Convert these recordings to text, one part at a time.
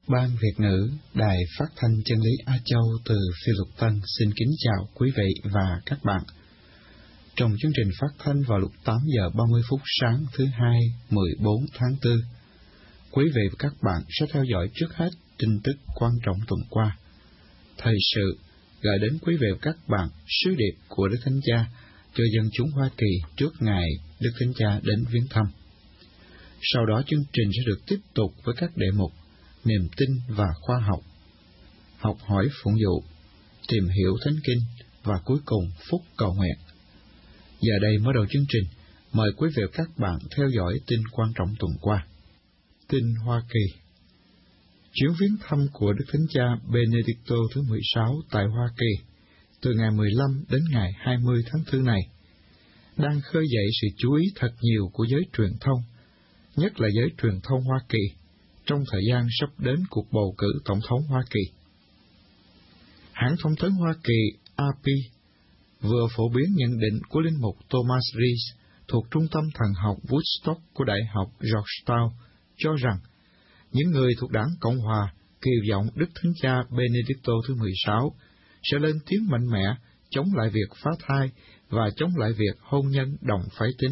Ban Việt ngữ Đài Phát thanh Chân lý Á Châu từ Phi Luật Tân xin kính chào quý vị và các bạn. Trong chương trình phát thanh vào lúc 8 giờ 30 phút sáng thứ Hai 14 tháng 4, quý vị và các bạn sẽ theo dõi trước hết tin tức quan trọng tuần qua. Thời sự gửi đến quý vị và các bạn sứ điệp của Đức Thánh Cha cho dân chúng Hoa Kỳ trước ngày Đức Thánh Cha đến viếng thăm. Sau đó chương trình sẽ được tiếp tục với các đề mục niềm tin và khoa học, học hỏi phụng vụ, tìm hiểu Thánh Kinh và cuối cùng phúc cầu nguyện. Giờ đây mở đầu chương trình, mời quý vị và các bạn theo dõi tin quan trọng tuần qua. Tin Hoa Kỳ. Chuyến viếng thăm của Đức Thánh Cha Benedicto thứ 16 tại Hoa Kỳ từ ngày 15 đến ngày 20 tháng 4 này đang khơi dậy sự chú ý thật nhiều của giới truyền thông, nhất là giới truyền thông Hoa Kỳ, trong thời gian sắp đến cuộc bầu cử tổng thống Hoa Kỳ. Hãng thông tấn Hoa Kỳ AP vừa phổ biến nhận định của linh mục Thomas Rees thuộc Trung tâm Thần học Woodstock của Đại học Georgetown cho rằng những người thuộc đảng Cộng Hòa kỳ vọng Đức Thánh Cha Benedicto thứ 16 sẽ lên tiếng mạnh mẽ chống lại việc phá thai và chống lại việc hôn nhân đồng phái tính.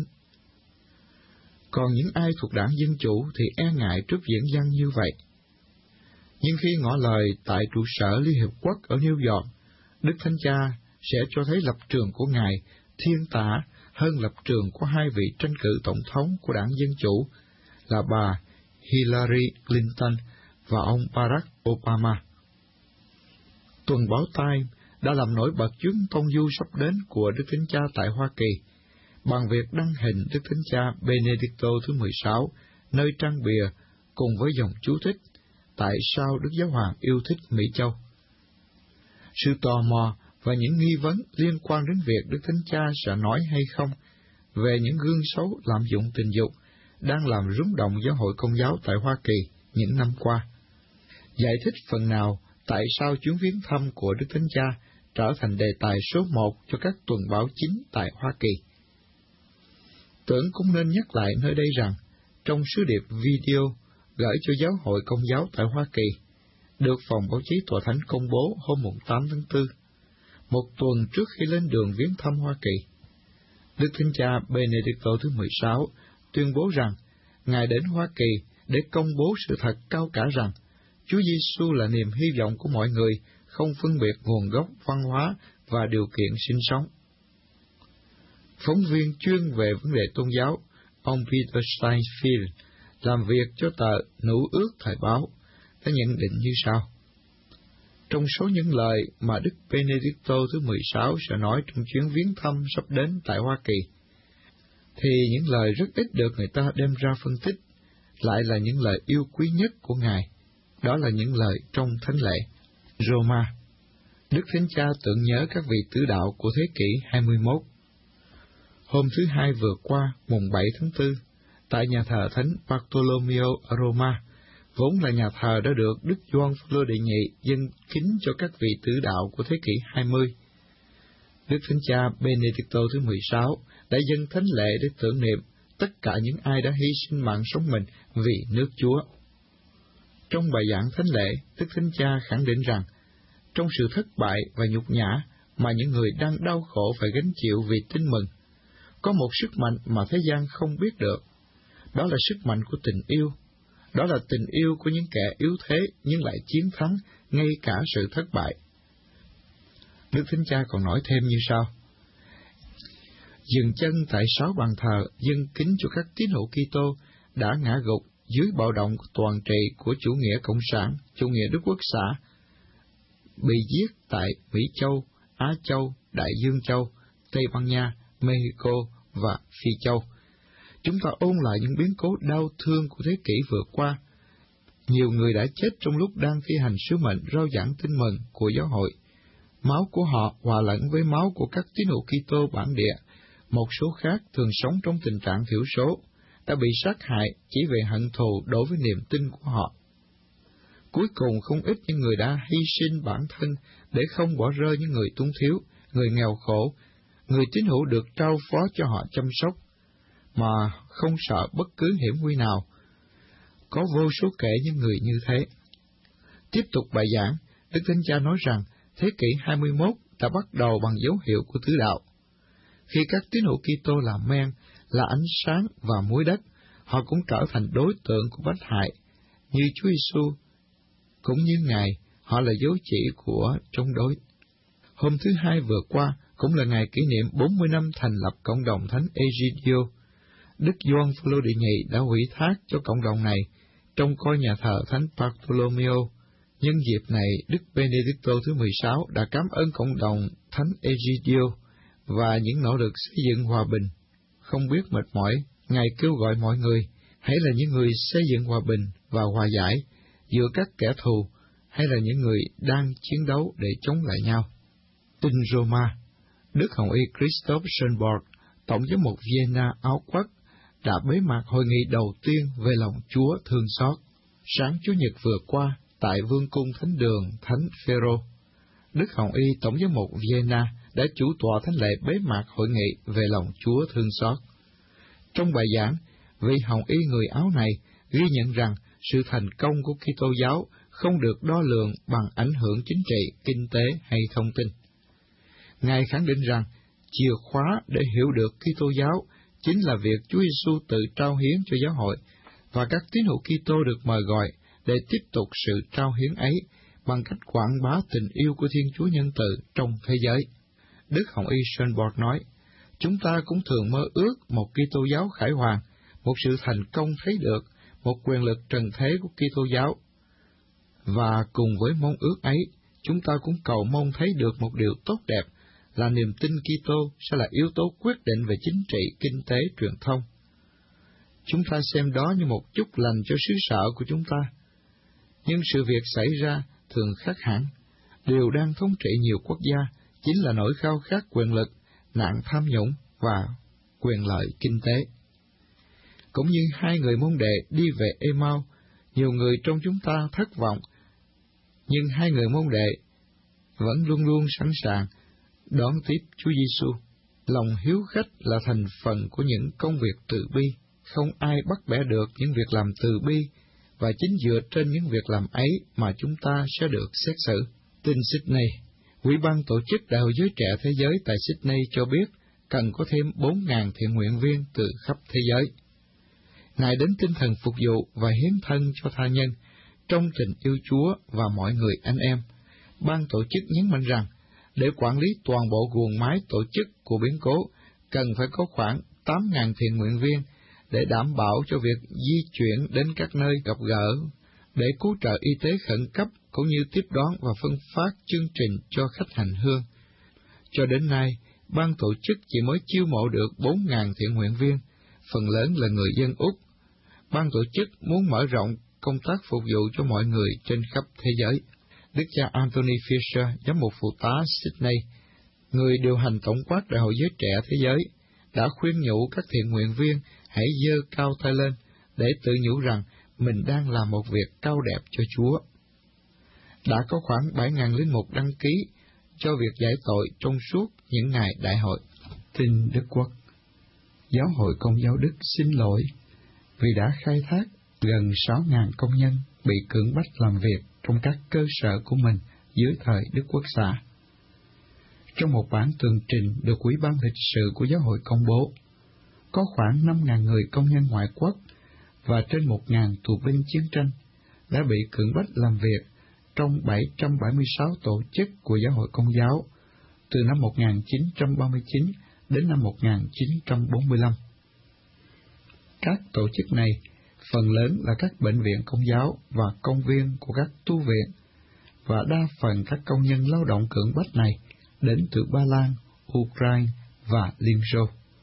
Còn những ai thuộc đảng Dân Chủ thì e ngại trước diễn văn như vậy. Nhưng khi ngỏ lời tại trụ sở Liên Hiệp Quốc ở New York, Đức Thánh Cha sẽ cho thấy lập trường của Ngài thiên tả hơn lập trường của hai vị tranh cử tổng thống của đảng Dân Chủ là bà Hillary Clinton và ông Barack Obama. Tuần báo Time đã làm nổi bật chuyến tông du sắp đến của Đức Thánh Cha tại Hoa Kỳ bằng việc đăng hình Đức Thánh Cha Benedicto thứ 16 nơi trang bìa cùng với dòng chú thích tại sao Đức Giáo Hoàng yêu thích Mỹ Châu. Sự tò mò và những nghi vấn liên quan đến việc Đức Thánh Cha sẽ nói hay không về những gương xấu lạm dụng tình dục đang làm rúng động giáo hội Công giáo tại Hoa Kỳ những năm qua. Giải thích phần nào tại sao chuyến viếng thăm của Đức Thánh Cha trở thành đề tài số 1 cho các tuần báo chính tại Hoa Kỳ. Tưởng cũng nên nhắc lại nơi đây rằng, trong sứ điệp video gửi cho giáo hội Công giáo tại Hoa Kỳ, được phòng báo chí Tòa Thánh công bố hôm 8 tháng 4, một tuần trước khi lên đường viếng thăm Hoa Kỳ, Đức Thánh Cha Benedicto thứ 16 tuyên bố rằng Ngài đến Hoa Kỳ để công bố sự thật cao cả rằng Chúa Giêsu là niềm hy vọng của mọi người, không phân biệt nguồn gốc, văn hóa và điều kiện sinh sống. Phóng viên chuyên về vấn đề tôn giáo, ông Peter Steinfeld, làm việc cho tờ Nữ ước Thời báo, đã nhận định như sau. Trong số những lời mà Đức Benedicto thứ 16 sẽ nói trong chuyến viếng thăm sắp đến tại Hoa Kỳ, thì những lời rất ít được người ta đem ra phân tích, lại là những lời yêu quý nhất của Ngài. Đó là những lời trong Thánh lễ. Roma. Đức Thánh Cha tưởng nhớ các vị tứ đạo của thế kỷ 21. Hôm thứ Hai vừa qua, mùng 7 tháng 4, tại nhà thờ Thánh Bartolomeo ở Roma, vốn là nhà thờ đã được Đức Gioan Phaolô đệ nhị dâng kính cho các vị tứ đạo của thế kỷ 20. Đức Thánh Cha Benedicto thứ 16 đã dâng thánh lễ để tưởng niệm tất cả những ai đã hy sinh mạng sống mình vì nước Chúa. Trong bài giảng thánh lễ, Đức Thánh Cha khẳng định rằng, trong sự thất bại và nhục nhã mà những người đang đau khổ phải gánh chịu vì tin mừng, có một sức mạnh mà thế gian không biết được. Đó là sức mạnh của tình yêu. Đó là tình yêu của những kẻ yếu thế nhưng lại chiến thắng ngay cả sự thất bại. Đức Thánh Cha còn nói thêm như sau. Dừng chân tại 6 bàn thờ dâng kính cho các tín hữu Kitô đã ngã gục dưới bạo động toàn trị của chủ nghĩa cộng sản, chủ nghĩa Đức Quốc xã, bị giết tại Mỹ Châu, Á Châu, Đại Dương Châu, Tây Ban Nha, Mexico và Phi Châu. Chúng ta ôn lại những biến cố đau thương của thế kỷ vừa qua. Nhiều người đã chết trong lúc đang thi hành sứ mệnh rao giảng tin mừng của giáo hội. Máu của họ hòa lẫn với máu của các tín hữu Kitô bản địa. Một số khác thường sống trong tình trạng thiểu số, đã bị sát hại chỉ vì hận thù đối với niềm tin của họ. Cuối cùng, không ít những người đã hy sinh bản thân để không bỏ rơi những người túng thiếu, người nghèo khổ, người tín hữu được trao phó cho họ chăm sóc, mà không sợ bất cứ hiểm nguy nào. Có vô số kể những người như thế. Tiếp tục bài giảng, Đức Thánh Cha nói rằng thế kỷ 21 đã bắt đầu bằng dấu hiệu của tứ đạo. Khi các tín hữu Kitô là men, là ánh sáng và muối đất, họ cũng trở thành đối tượng của bách hại. Như Chúa Giêsu, cũng như Ngài, họ là dấu chỉ của chống đối. Hôm thứ Hai vừa qua cũng là ngày kỷ niệm 40 năm thành lập cộng đồng Thánh Egidio. Đức Gioan Phaolô Đệ Nhị đã ủy thác cho cộng đồng này trông coi nhà thờ Thánh Bartolomeo. Nhân dịp này, Đức Benedicto thứ 16 đã cảm ơn cộng đồng Thánh Egidio và những nỗ lực xây dựng hòa bình. Không biết mệt mỏi, Ngài kêu gọi mọi người hãy là những người xây dựng hòa bình và hòa giải giữa các kẻ thù, hay là những người đang chiến đấu để chống lại nhau. Tin Roma, Đức Hồng Y Christoph Schönborg, Tổng giám mục Vienna Áo Quốc, đã bế mạc hội nghị đầu tiên về lòng Chúa thương xót. Sáng Chủ nhật vừa qua, tại Vương cung Thánh đường Thánh Phêrô, Đức Hồng Y Tổng giám mục Vienna đã chủ tọa thánh lễ bế mạc hội nghị về lòng Chúa thương xót. Trong bài giảng, vị Hồng Y người Áo này ghi nhận rằng sự thành công của Kitô giáo không được đo lường bằng ảnh hưởng chính trị, kinh tế hay thông tin. Ngài khẳng định rằng chìa khóa để hiểu được Kitô giáo chính là việc Chúa Giêsu tự trao hiến cho giáo hội, và các tín hữu Kitô được mời gọi để tiếp tục sự trao hiến ấy bằng cách quảng bá tình yêu của Thiên Chúa nhân từ trong thế giới. Đức Hồng Y Schönborg nói, chúng ta cũng thường mơ ước một Kitô giáo khải hoàn, một sự thành công thấy được, một quyền lực trần thế của Kitô giáo. Và cùng với mong ước ấy, chúng ta cũng cầu mong thấy được một điều tốt đẹp là niềm tin Kitô sẽ là yếu tố quyết định về chính trị, kinh tế, truyền thông. Chúng ta xem đó như một chúc lành cho xứ sở của chúng ta. Nhưng sự việc xảy ra thường khác hẳn. Điều đang thống trị nhiều quốc gia chính là nỗi khao khát quyền lực, nạn tham nhũng và quyền lợi kinh tế. Cũng như hai người môn đệ đi về Ê-mau, nhiều người trong chúng ta thất vọng, nhưng hai người môn đệ vẫn luôn luôn sẵn sàng đón tiếp Chúa Giêsu. Lòng hiếu khách là thành phần của những công việc từ bi. Không ai bắt bẻ được những việc làm từ bi, và chính dựa trên những việc làm ấy mà chúng ta sẽ được xét xử. Tin Sydney, Ủy ban tổ chức Đại hội Giới Trẻ Thế Giới tại Sydney cho biết cần có thêm 4.000 thiện nguyện viên từ khắp thế giới. Ngài đến tinh thần phục vụ và hiến thân cho tha nhân trong tình yêu Chúa và mọi người anh em. Ban tổ chức nhấn mạnh rằng, để quản lý toàn bộ guồng máy tổ chức của biến cố, cần phải có khoảng 8.000 thiện nguyện viên để đảm bảo cho việc di chuyển đến các nơi gặp gỡ, để cứu trợ y tế khẩn cấp cũng như tiếp đón và phân phát chương trình cho khách hành hương. Cho đến nay, ban tổ chức chỉ mới chiêu mộ được 4.000 thiện nguyện viên, phần lớn là người dân Úc. Ban tổ chức muốn mở rộng công tác phục vụ cho mọi người trên khắp thế giới. Đức cha Anthony Fisher, giám mục phụ tá Sydney, người điều hành tổng quát Đại hội Giới Trẻ Thế Giới, đã khuyên nhủ các thiện nguyện viên hãy giơ cao tay lên để tự nhủ rằng mình đang làm một việc cao đẹp cho Chúa. Đã có khoảng 7.000 linh mục đăng ký cho việc giải tội trong suốt những ngày đại hội. Tin Đức Quốc, Giáo hội Công giáo Đức xin lỗi vì đã khai thác gần 6.000 công nhân bị cưỡng bách làm việc trong các cơ sở của mình dưới thời Đức Quốc xã. Trong một bản tường trình được Ủy ban lịch sử của giáo hội công bố, có khoảng 5.000 người công nhân ngoại quốc và trên 1.000 tù binh chiến tranh đã bị cưỡng bách làm việc trong 776 tổ chức của giáo hội Công giáo từ năm 1939 đến năm 1945. Các tổ chức này phần lớn là các bệnh viện Công giáo và công viên của các tu viện, và đa phần các công nhân lao động cưỡng bách này đến từ Ba Lan, Ukraine và Liên Xô.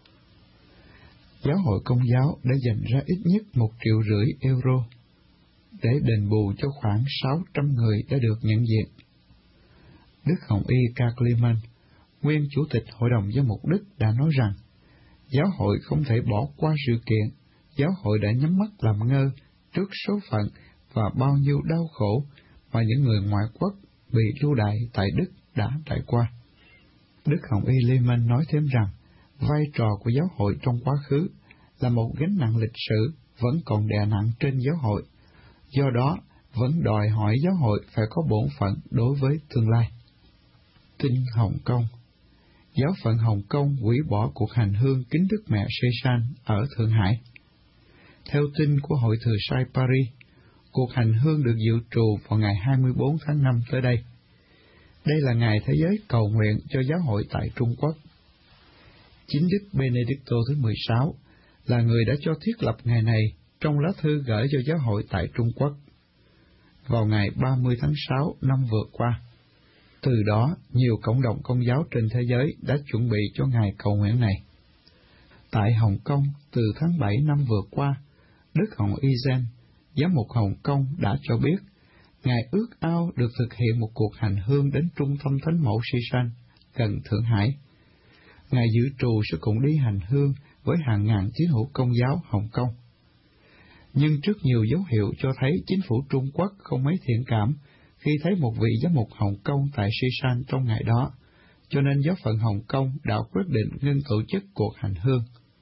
Giáo hội Công giáo đã dành ra ít nhất 1,5 triệu euro để đền bù cho khoảng 600 người đã được nhận diện. Đức Hồng Y Karl Lehmann, nguyên Chủ tịch Hội đồng Giám mục Đức, đã nói rằng, giáo hội không thể bỏ qua sự kiện, giáo hội đã nhắm mắt làm ngơ trước số phận và bao nhiêu đau khổ mà những người ngoại quốc bị lưu đày tại Đức đã trải qua. Đức Hồng Y Lehmann nói thêm rằng, vai trò của giáo hội trong quá khứ là một gánh nặng lịch sử vẫn còn đè nặng trên giáo hội. Do đó, vẫn đòi hỏi giáo hội phải có bổn phận đối với tương lai. Tin Hồng Kông. Giáo phận Hồng Kông hủy bỏ cuộc hành hương kính Đức Mẹ Sê-san ở Thượng Hải. Theo tin của Hội Thừa Sai Paris, cuộc hành hương được dự trù vào ngày 24 tháng 5 tới đây. Đây là ngày thế giới cầu nguyện cho giáo hội tại Trung Quốc. Chính Đức Benedicto thứ 16 là người đã cho thiết lập ngày này trong lá thư gửi cho giáo hội tại Trung Quốc vào ngày 30 tháng 6 năm vừa qua. Từ đó, nhiều cộng đồng công giáo trên thế giới đã chuẩn bị cho ngày cầu nguyện này. Tại Hồng Kông, từ tháng 7 năm vừa qua, Đức Hồng Y Gen, giám mục Hồng Kông đã cho biết, Ngài ước ao được thực hiện một cuộc hành hương đến trung tâm Thánh Mẫu Sê-san, gần Thượng Hải. Ngài dự trù sẽ cùng đi hành hương với hàng ngàn tín hữu Công giáo Hồng Kông. Nhưng trước nhiều dấu hiệu cho thấy chính phủ Trung Quốc không mấy thiện cảm khi thấy một vị giám mục Hồng Kông tại Sê-san trong ngày đó, cho nên giáo phận Hồng Kông đã quyết định ngưng tổ chức cuộc hành hương.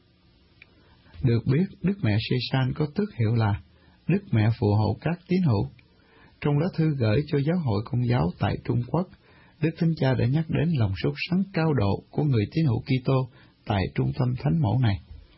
Được biết, Đức Mẹ Sê-san có tước hiệu là Đức Mẹ phù hộ các tín hữu. Trong lá thư gửi cho giáo hội Công giáo tại Trung Quốc, Đức Thánh Cha đã nhắc đến lòng sốt sắng cao độ của người tín hữu Kitô tại trung tâm Thánh Mẫu này.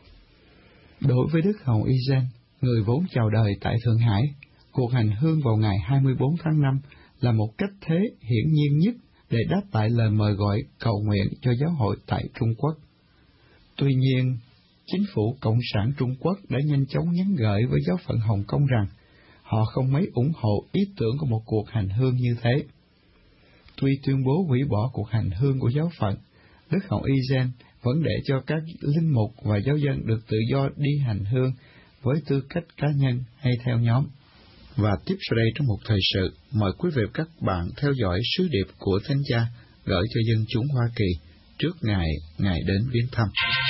Đối với Đức Hồng Y Gen, người vốn chào đời tại Thượng Hải, cuộc hành hương vào ngày 24 tháng 5 là một cách thế hiển nhiên nhất để đáp lại lời mời gọi cầu nguyện cho giáo hội tại Trung Quốc. Tuy nhiên, chính phủ Cộng sản Trung Quốc đã nhanh chóng nhắn gửi với giáo phận Hồng Kông rằng họ không mấy ủng hộ ý tưởng của một cuộc hành hương như thế. Tuy tuyên bố hủy bỏ cuộc hành hương của giáo phận, Đức Hồng Y Gen vẫn để cho các linh mục và giáo dân được tự do đi hành hương với tư cách cá nhân hay theo nhóm. Và tiếp sau đây trong một thời sự, mời quý vị và các bạn theo dõi sứ điệp của Thánh Cha gửi cho dân chúng Hoa Kỳ trước Ngài đến viếng thăm.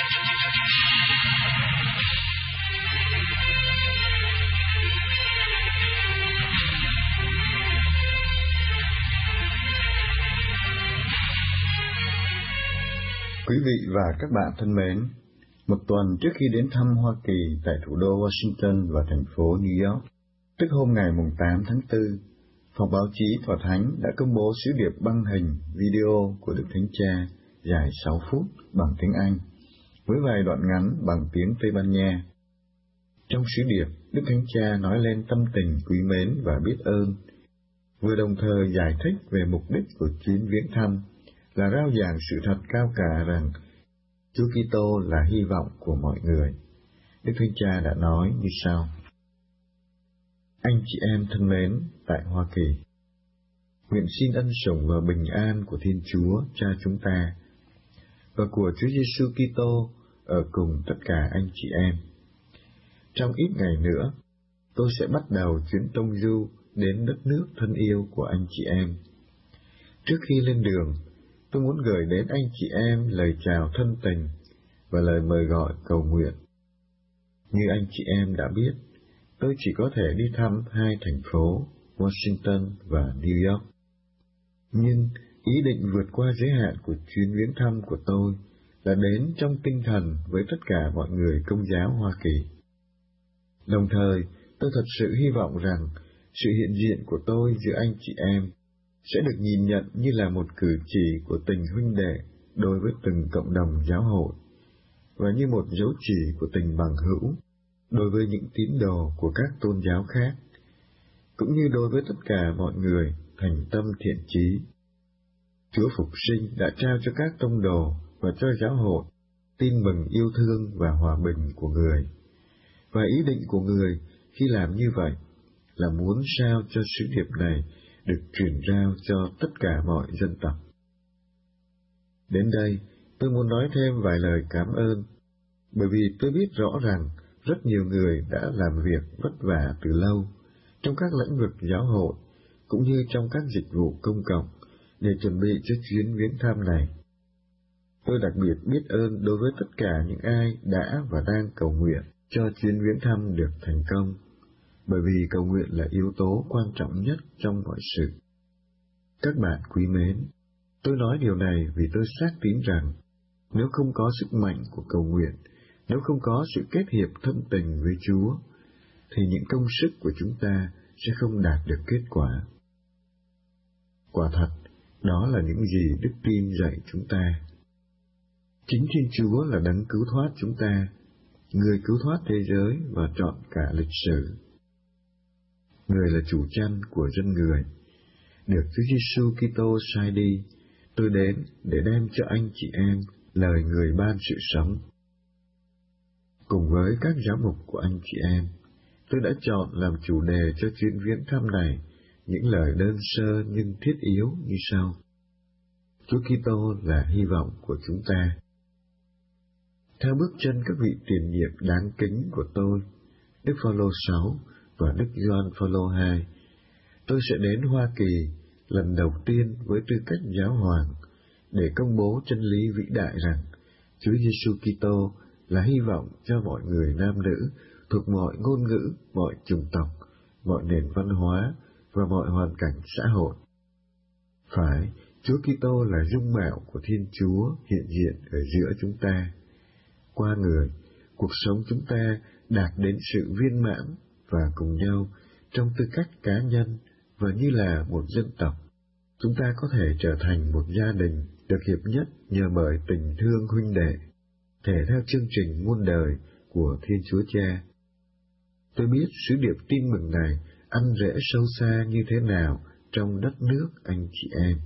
Quý vị và các bạn thân mến, một tuần trước khi đến thăm Hoa Kỳ tại thủ đô Washington và thành phố New York, tức hôm ngày 8 tháng 4, Phòng báo chí Tòa Thánh đã công bố sứ điệp băng hình video của Đức Thánh Cha dài 6 phút bằng tiếng Anh, với vài đoạn ngắn bằng tiếng Tây Ban Nha. Trong sứ điệp, Đức Thánh Cha nói lên tâm tình quý mến và biết ơn, vừa đồng thời giải thích về mục đích của chuyến viếng thăm là rao giảng sự thật cao cả rằng Chúa Kitô là hy vọng của mọi người. Đức Thánh Cha đã nói như sau: Anh chị em thân mến tại Hoa Kỳ, nguyện xin ân sủng và bình an của Thiên Chúa Cha chúng ta và của Chúa Giêsu Kitô ở cùng tất cả anh chị em. Trong ít ngày nữa, tôi sẽ bắt đầu chuyến tông du đến đất nước thân yêu của anh chị em. Trước khi lên đường, tôi muốn gửi đến anh chị em lời chào thân tình và lời mời gọi cầu nguyện. Như anh chị em đã biết, tôi chỉ có thể đi thăm hai thành phố, Washington và New York. Nhưng ý định vượt qua giới hạn của chuyến viếng thăm của tôi là đến trong tinh thần với tất cả mọi người Công giáo Hoa Kỳ. Đồng thời, tôi thật sự hy vọng rằng sự hiện diện của tôi giữa anh chị em sẽ được nhìn nhận như là một cử chỉ của tình huynh đệ đối với từng cộng đồng giáo hội, và như một dấu chỉ của tình bằng hữu đối với những tín đồ của các tôn giáo khác, cũng như đối với tất cả mọi người thành tâm thiện chí. Chúa Phục Sinh đã trao cho các tông đồ và cho giáo hội tin mừng yêu thương và hòa bình của người, và ý định của người khi làm như vậy là muốn sao cho sứ điệp này được truyền rao cho tất cả mọi dân tộc. Đến đây, tôi muốn nói thêm vài lời cảm ơn, bởi vì tôi biết rõ rằng rất nhiều người đã làm việc vất vả từ lâu trong các lĩnh vực giáo hội, cũng như trong các dịch vụ công cộng, để chuẩn bị cho chuyến viếng thăm này. Tôi đặc biệt biết ơn đối với tất cả những ai đã và đang cầu nguyện cho chuyến viếng thăm được thành công, bởi vì cầu nguyện là yếu tố quan trọng nhất trong mọi sự. Các bạn quý mến, tôi nói điều này vì tôi xác tín rằng nếu không có sức mạnh của cầu nguyện, nếu không có sự kết hiệp thân tình với Chúa, thì những công sức của chúng ta sẽ không đạt được kết quả. Quả thật, đó là những gì đức tin dạy chúng ta. Chính Thiên Chúa là đấng cứu thoát chúng ta, người cứu thoát thế giới và trọn cả lịch sử. Người là chủ chăn của dân người, được Chúa Giêsu Kitô sai đi. Tôi đến để đem cho anh chị em lời người ban sự sống. Cùng với các giám mục của anh chị em, tôi đã chọn làm chủ đề cho chuyến viếng thăm này những lời đơn sơ nhưng thiết yếu như sau. Chúa Kitô là hy vọng của chúng ta. Theo bước chân các vị tiền nhiệm đáng kính của tôi, Đức Phaolô 6 và Đức Gioan Phaolô 2, tôi sẽ đến Hoa Kỳ lần đầu tiên với tư cách giáo hoàng để công bố chân lý vĩ đại rằng Chúa Giêsu Kitô là hy vọng cho mọi người nam nữ thuộc mọi ngôn ngữ, mọi chủng tộc, mọi nền văn hóa và mọi hoàn cảnh xã hội. Phải, Chúa Kitô là dung mạo của Thiên Chúa hiện diện ở giữa chúng ta. Qua người, cuộc sống chúng ta đạt đến sự viên mãn và cùng nhau trong tư cách cá nhân và như là một dân tộc. Chúng ta có thể trở thành một gia đình được hiệp nhất nhờ bởi tình thương huynh đệ, thể theo chương trình muôn đời của Thiên Chúa Cha. Tôi biết sứ điệp tin mừng này ăn rễ sâu xa như thế nào trong đất nước anh chị em.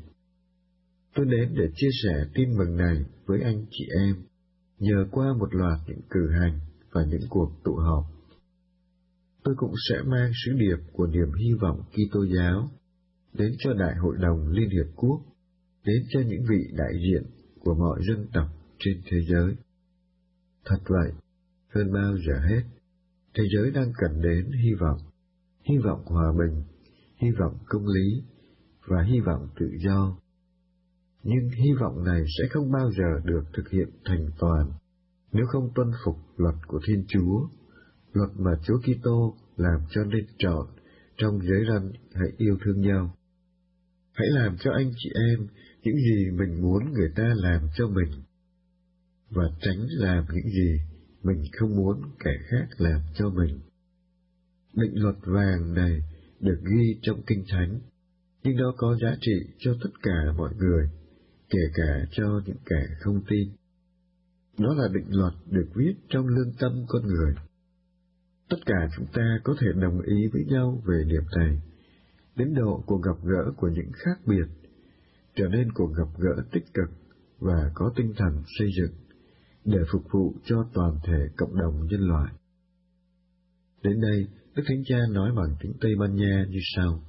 Tôi đến để chia sẻ tin mừng này với anh chị em, nhờ qua một loạt những cử hành và những cuộc tụ họp. Tôi cũng sẽ mang sứ điệp của niềm hy vọng Kitô giáo đến cho Đại hội đồng Liên Hiệp Quốc, đến cho những vị đại diện của mọi dân tộc trên thế giới. Thật vậy, hơn bao giờ hết, thế giới đang cần đến hy vọng hòa bình, hy vọng công lý và hy vọng tự do. Nhưng hy vọng này sẽ không bao giờ được thực hiện thành toàn nếu không tuân phục luật của Thiên Chúa, luật mà Chúa Kitô làm cho nên trọn trong giới răn hãy yêu thương nhau. Hãy làm cho anh chị em những gì mình muốn người ta làm cho mình, và tránh làm những gì mình không muốn kẻ khác làm cho mình. Định luật vàng này được ghi trong Kinh Thánh, nhưng nó có giá trị cho tất cả mọi người, kể cả cho những kẻ không tin. Đó là định luật được viết trong lương tâm con người. Tất cả chúng ta có thể đồng ý với nhau về điểm này, đến độ cuộc gặp gỡ của những khác biệt trở nên cuộc gặp gỡ tích cực và có tinh thần xây dựng để phục vụ cho toàn thể cộng đồng nhân loại. Đến đây, Đức Thánh Cha nói bằng tiếng Tây Ban Nha như sau.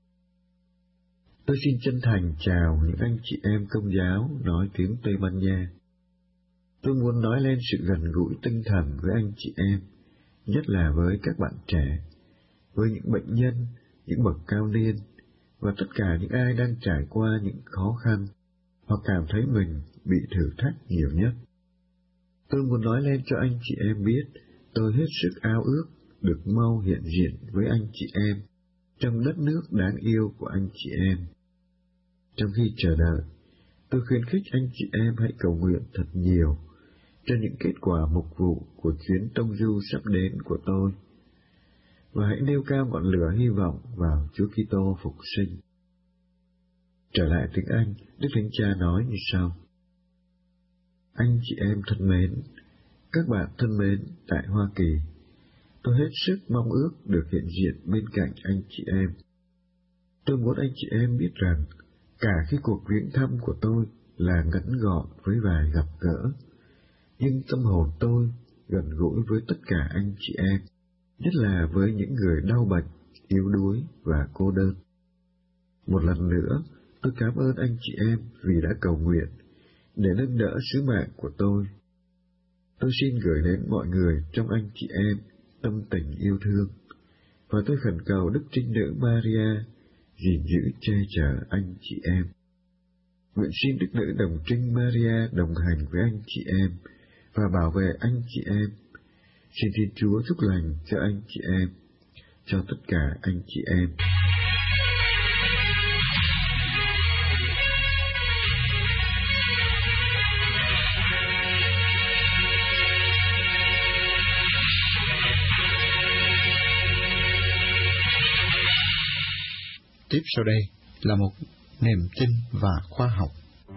Tôi xin chân thành chào những anh chị em Công giáo nói tiếng Tây Ban Nha. Tôi muốn nói lên sự gần gũi tinh thần với anh chị em, nhất là với các bạn trẻ, với những bệnh nhân, những bậc cao niên, và tất cả những ai đang trải qua những khó khăn, hoặc cảm thấy mình bị thử thách nhiều nhất. Tôi muốn nói lên cho anh chị em biết, tôi hết sức ao ước được mau hiện diện với anh chị em trong đất nước đáng yêu của anh chị em. Trong khi chờ đợi, tôi khuyến khích anh chị em hãy cầu nguyện thật nhiều cho những kết quả mục vụ của chuyến tông du sắp đến của tôi, và hãy nêu cao ngọn lửa hy vọng vào Chúa Kitô phục sinh. Trở lại tiếng Anh, Đức Thánh Cha nói như sau. Anh chị em thân mến, các bạn thân mến tại Hoa Kỳ, tôi hết sức mong ước được hiện diện bên cạnh anh chị em. Tôi muốn anh chị em biết rằng, cả khi cuộc viếng thăm của tôi là ngắn gọn với vài gặp gỡ, nhưng tâm hồn tôi gần gũi với tất cả anh chị em, nhất là với những người đau bệnh, yếu đuối và cô đơn. Một lần nữa, tôi cảm ơn anh chị em vì đã cầu nguyện để nâng đỡ sứ mạng của tôi. Tôi xin gửi đến mọi người trong anh chị em tâm tình yêu thương, và tôi khẩn cầu Đức Trinh Nữ Maria gìn giữ che chở anh chị em. Nguyện xin Đức Nữ Đồng Trinh Maria đồng hành với anh chị em và bảo vệ anh chị em. Xin Thiên Chúa chúc lành cho anh chị em, cho tất cả anh chị em. tiếp sau đây là một niềm tin và khoa học.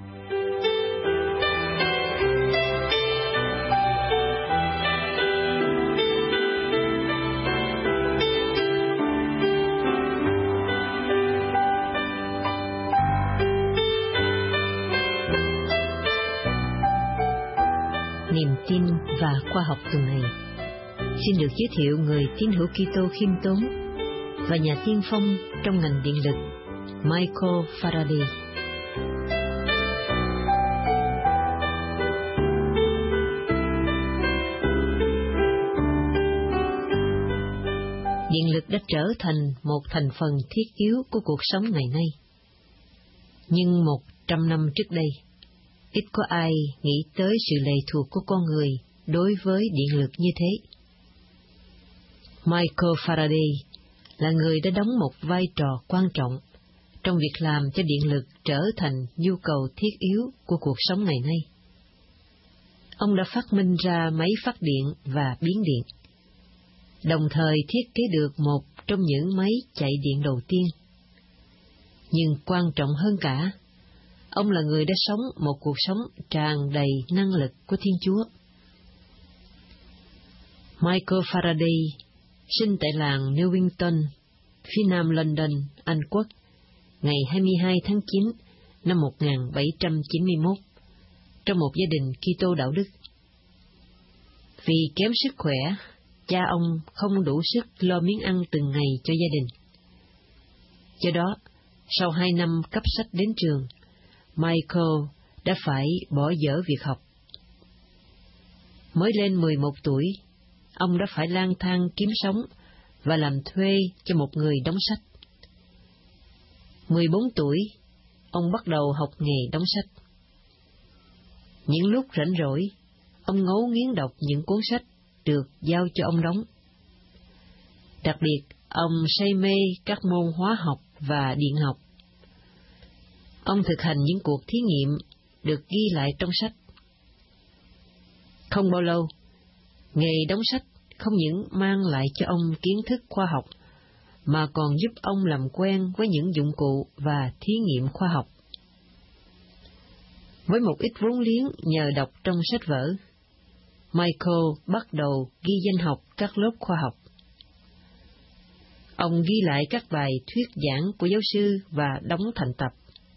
Niềm tin và khoa học tuần này xin được giới thiệu người tín hữu Kitô khiêm tốn và nhà tiên phong trong ngành điện lực, Michael Faraday. Điện lực đã trở thành một thành phần thiết yếu của cuộc sống ngày nay. Nhưng 100 năm trước đây, ít có ai nghĩ tới sự lệ thuộc của con người đối với điện lực như thế. Michael Faraday là người đã đóng một vai trò quan trọng trong việc làm cho điện lực trở thành nhu cầu thiết yếu của cuộc sống ngày nay. Ông đã phát minh ra máy phát điện và biến điện, đồng thời thiết kế được một trong những máy chạy điện đầu tiên. Nhưng quan trọng hơn cả, ông là người đã sống một cuộc sống tràn đầy năng lực của Thiên Chúa. Michael Faraday sinh tại làng Newington, phía nam London, Anh Quốc, ngày 22 tháng 9 năm 1791, trong một gia đình Kitô đạo đức. Vì kém sức khỏe, cha ông không đủ sức lo miếng ăn từng ngày cho gia đình. Do đó, sau 2 năm cấp sách đến trường, Michael đã phải bỏ dở việc học. Mới lên 11 tuổi, ông đã phải lang thang kiếm sống và làm thuê cho một người đóng sách. 14 tuổi, ông bắt đầu học nghề đóng sách. Những lúc rảnh rỗi, ông ngấu nghiến đọc những cuốn sách được giao cho ông đóng. Đặc biệt, ông say mê các môn hóa học và điện học. Ông thực hành những cuộc thí nghiệm được ghi lại trong sách. Không bao lâu, nghề đóng sách không những mang lại cho ông kiến thức khoa học, mà còn giúp ông làm quen với những dụng cụ và thí nghiệm khoa học. Với một ít vốn liếng nhờ đọc trong sách vở, Michael bắt đầu ghi danh học các lớp khoa học. Ông ghi lại các bài thuyết giảng của giáo sư và đóng thành tập.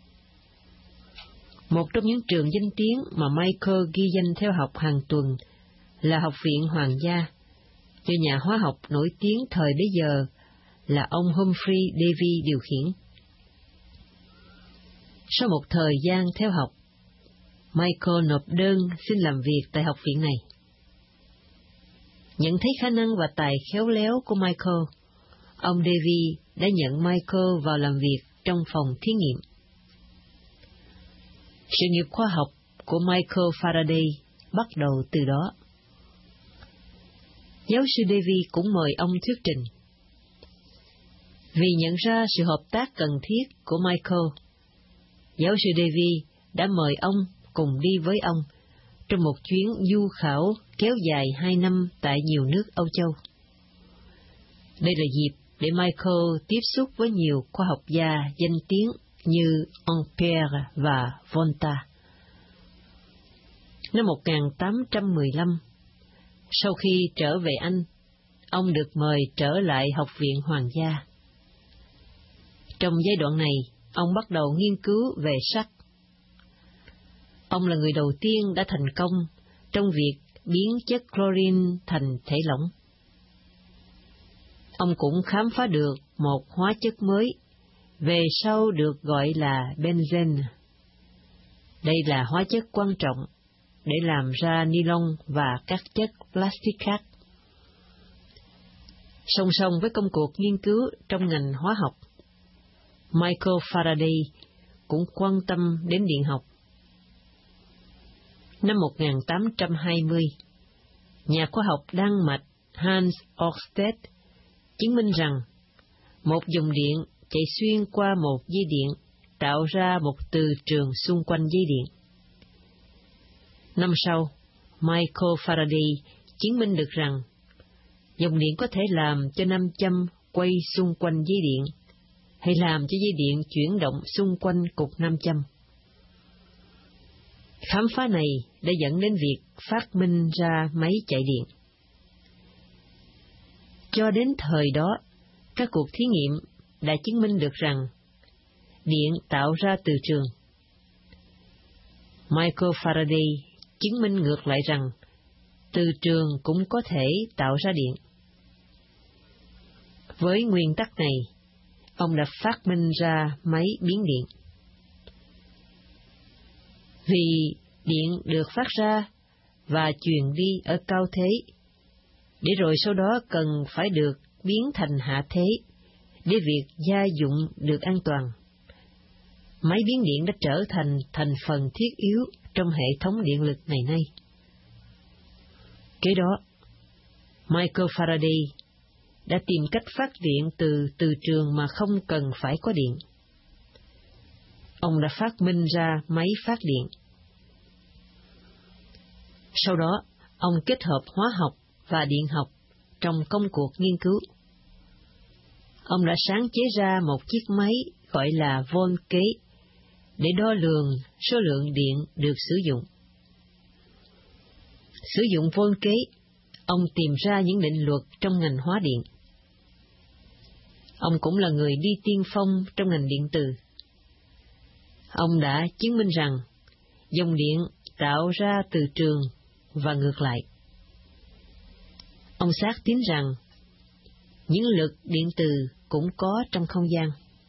Một trong những trường danh tiếng mà Michael ghi danh theo học hàng tuần là Học viện Hoàng gia, do nhà hóa học nổi tiếng thời bấy giờ là ông Humphrey Davy điều khiển. Sau một thời gian theo học, Michael nộp đơn xin làm việc tại học viện này. Nhận thấy khả năng và tài khéo léo của Michael, ông Davy đã nhận Michael vào làm việc trong phòng thí nghiệm. Sự nghiệp khoa học của Michael Faraday bắt đầu từ đó. Giáo sư Davy cũng mời ông thuyết trình. Vì nhận ra sự hợp tác cần thiết của Michael, giáo sư Davy đã mời ông cùng đi với ông trong một chuyến du khảo kéo dài 2 năm tại nhiều nước Âu Châu. Đây là dịp để Michael tiếp xúc với nhiều khoa học gia danh tiếng như Ampère và Volta. Năm 1815, sau khi trở về Anh, ông được mời trở lại Học viện Hoàng gia. Trong giai đoạn này, ông bắt đầu nghiên cứu về sắt. Ông là người đầu tiên đã thành công trong việc biến chất chlorine thành thể lỏng. Ông cũng khám phá được một hóa chất mới, về sau được gọi là benzene. Đây là hóa chất quan trọng để làm ra nylon và các chất plastic khác. Song song với công cuộc nghiên cứu trong ngành hóa học, Michael Faraday cũng quan tâm đến điện học. Năm 1820, nhà khoa học Đan Mạch Hans Ørsted chứng minh rằng một dòng điện chạy xuyên qua một dây điện tạo ra một từ trường xung quanh dây điện. Năm sau, Michael Faraday chứng minh được rằng dòng điện có thể làm cho nam châm quay xung quanh dây điện, hay làm cho dây điện chuyển động xung quanh cục nam châm. Khám phá này đã dẫn đến việc phát minh ra máy chạy điện. Cho đến thời đó, các cuộc thí nghiệm đã chứng minh được rằng điện tạo ra từ trường. Michael Faraday chứng minh ngược lại rằng từ trường cũng có thể tạo ra điện. Với nguyên tắc này, ông đã phát minh ra máy biến điện. Vì điện được phát ra và truyền đi ở cao thế, để rồi sau đó cần phải được biến thành hạ thế, để việc gia dụng được an toàn. Máy biến điện đã trở thành thành phần thiết yếu trong hệ thống điện lực ngày nay. Kế đó, Michael Faraday đã tìm cách phát điện từ trường mà không cần phải có điện. Ông đã phát minh ra máy phát điện. Sau đó, ông kết hợp hóa học và điện học trong công cuộc nghiên cứu. Ông đã sáng chế ra một chiếc máy gọi là volt kế để đo lường số lượng điện được sử dụng. Sử dụng volt kế, ông tìm ra những định luật trong ngành hóa điện. Ông cũng là người đi tiên phong trong ngành điện từ. Ông đã chứng minh rằng dòng điện tạo ra từ trường và ngược lại. Ông xác tín rằng những lực điện từ cũng có trong không gian.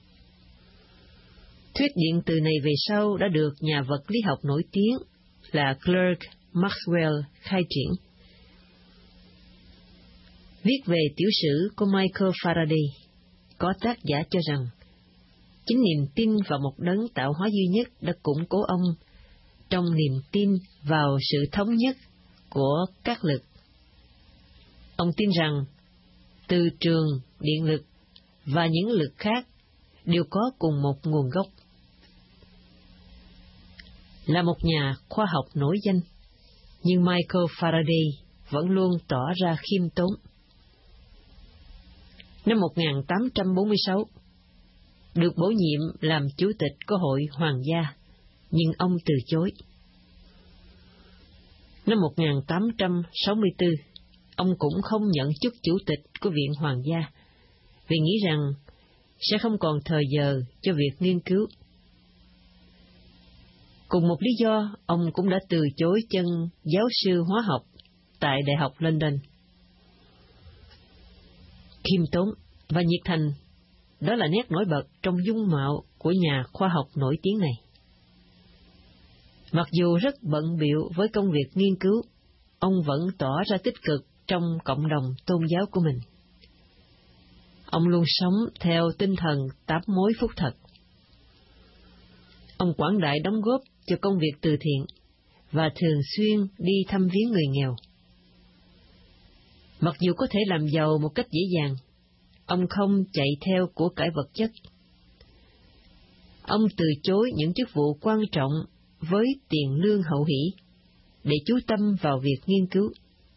Thuyết điện từ này về sau đã được nhà vật lý học nổi tiếng là Clerk Maxwell khai triển. Viết về tiểu sử của Michael Faraday, có tác giả cho rằng chính niềm tin vào một đấng tạo hóa duy nhất đã củng cố ông trong niềm tin vào sự thống nhất của các lực. Ông tin rằng từ trường, điện lực và những lực khác đều có cùng một nguồn gốc. Là một nhà khoa học nổi danh, nhưng Michael Faraday vẫn luôn tỏ ra khiêm tốn. Năm 1846, được bổ nhiệm làm chủ tịch của Hội Hoàng gia, nhưng ông từ chối. Năm 1864, ông cũng không nhận chức chủ tịch của Viện Hoàng gia, vì nghĩ rằng sẽ không còn thời giờ cho việc nghiên cứu. Cùng một lý do, ông cũng đã từ chối chân giáo sư hóa học tại Đại học London. Khiêm tốn và nhiệt thành, đó là nét nổi bật trong dung mạo của nhà khoa học nổi tiếng này. Mặc dù rất bận bịu với công việc nghiên cứu, ông vẫn tỏ ra tích cực trong cộng đồng tôn giáo của mình. Ông luôn sống theo tinh thần tám mối phúc thật. Ông quảng đại đóng góp cho công việc từ thiện và thường xuyên đi thăm viếng người nghèo. Mặc dù có thể làm giàu một cách dễ dàng, ông không chạy theo của cải vật chất. Ông từ chối những chức vụ quan trọng với tiền lương hậu hỷ để chú tâm vào việc nghiên cứu.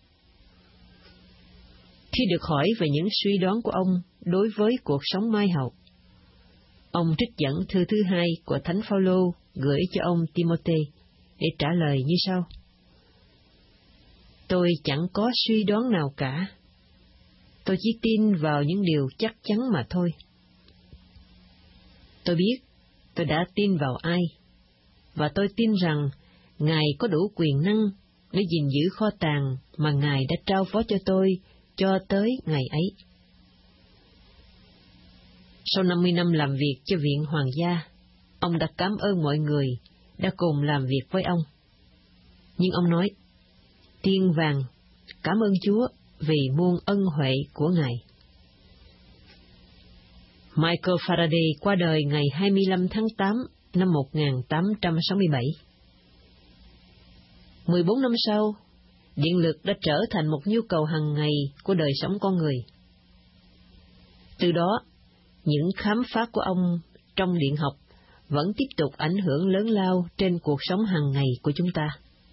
Khi được hỏi về những suy đoán của ông đối với cuộc sống mai hậu, ông trích dẫn thư thứ 2 của Thánh Phaolô gửi cho ông Timôthê để trả lời như sau: Tôi chẳng có suy đoán nào cả. Tôi chỉ tin vào những điều chắc chắn mà thôi. Tôi biết tôi đã tin vào ai, và tôi tin rằng Ngài có đủ quyền năng để gìn giữ kho tàng mà Ngài đã trao phó cho tôi cho tới ngày ấy. Sau 50 năm làm việc cho Viện Hoàng gia, ông đã cảm ơn mọi người đã cùng làm việc với ông. Nhưng ông nói, tiên vàng, cảm ơn Chúa vì muôn ân huệ của Ngài. Michael Faraday qua đời ngày 25 tháng 8 năm 1867. 14 năm sau, điện lực đã trở thành một nhu cầu hàng ngày của đời sống con người. Từ đó, những khám phá của ông trong điện học vẫn tiếp tục ảnh hưởng lớn lao trên cuộc sống hàng ngày của chúng ta.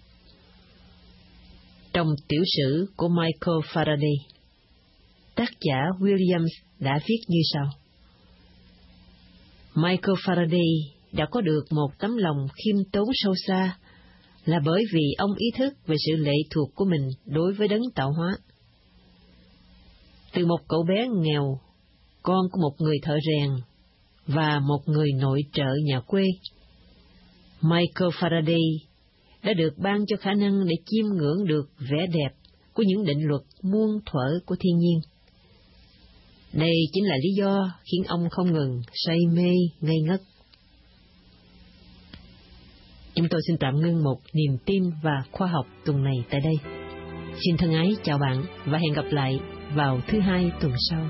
Trong tiểu sử của Michael Faraday, tác giả Williams đã viết như sau: Michael Faraday đã có được một tấm lòng khiêm tốn sâu xa, là bởi vì ông ý thức về sự lệ thuộc của mình đối với đấng tạo hóa. Từ một cậu bé nghèo, con của một người thợ rèn và một người nội trợ nhà quê, Michael Faraday đã được ban cho khả năng để chiêm ngưỡng được vẻ đẹp của những định luật muôn thuở của thiên nhiên. Đây chính là lý do khiến ông không ngừng say mê ngây ngất. Chúng tôi xin tạm ngưng một niềm tin và khoa học tuần này tại đây. Xin thân ái chào bạn và hẹn gặp lại vào thứ Hai tuần sau.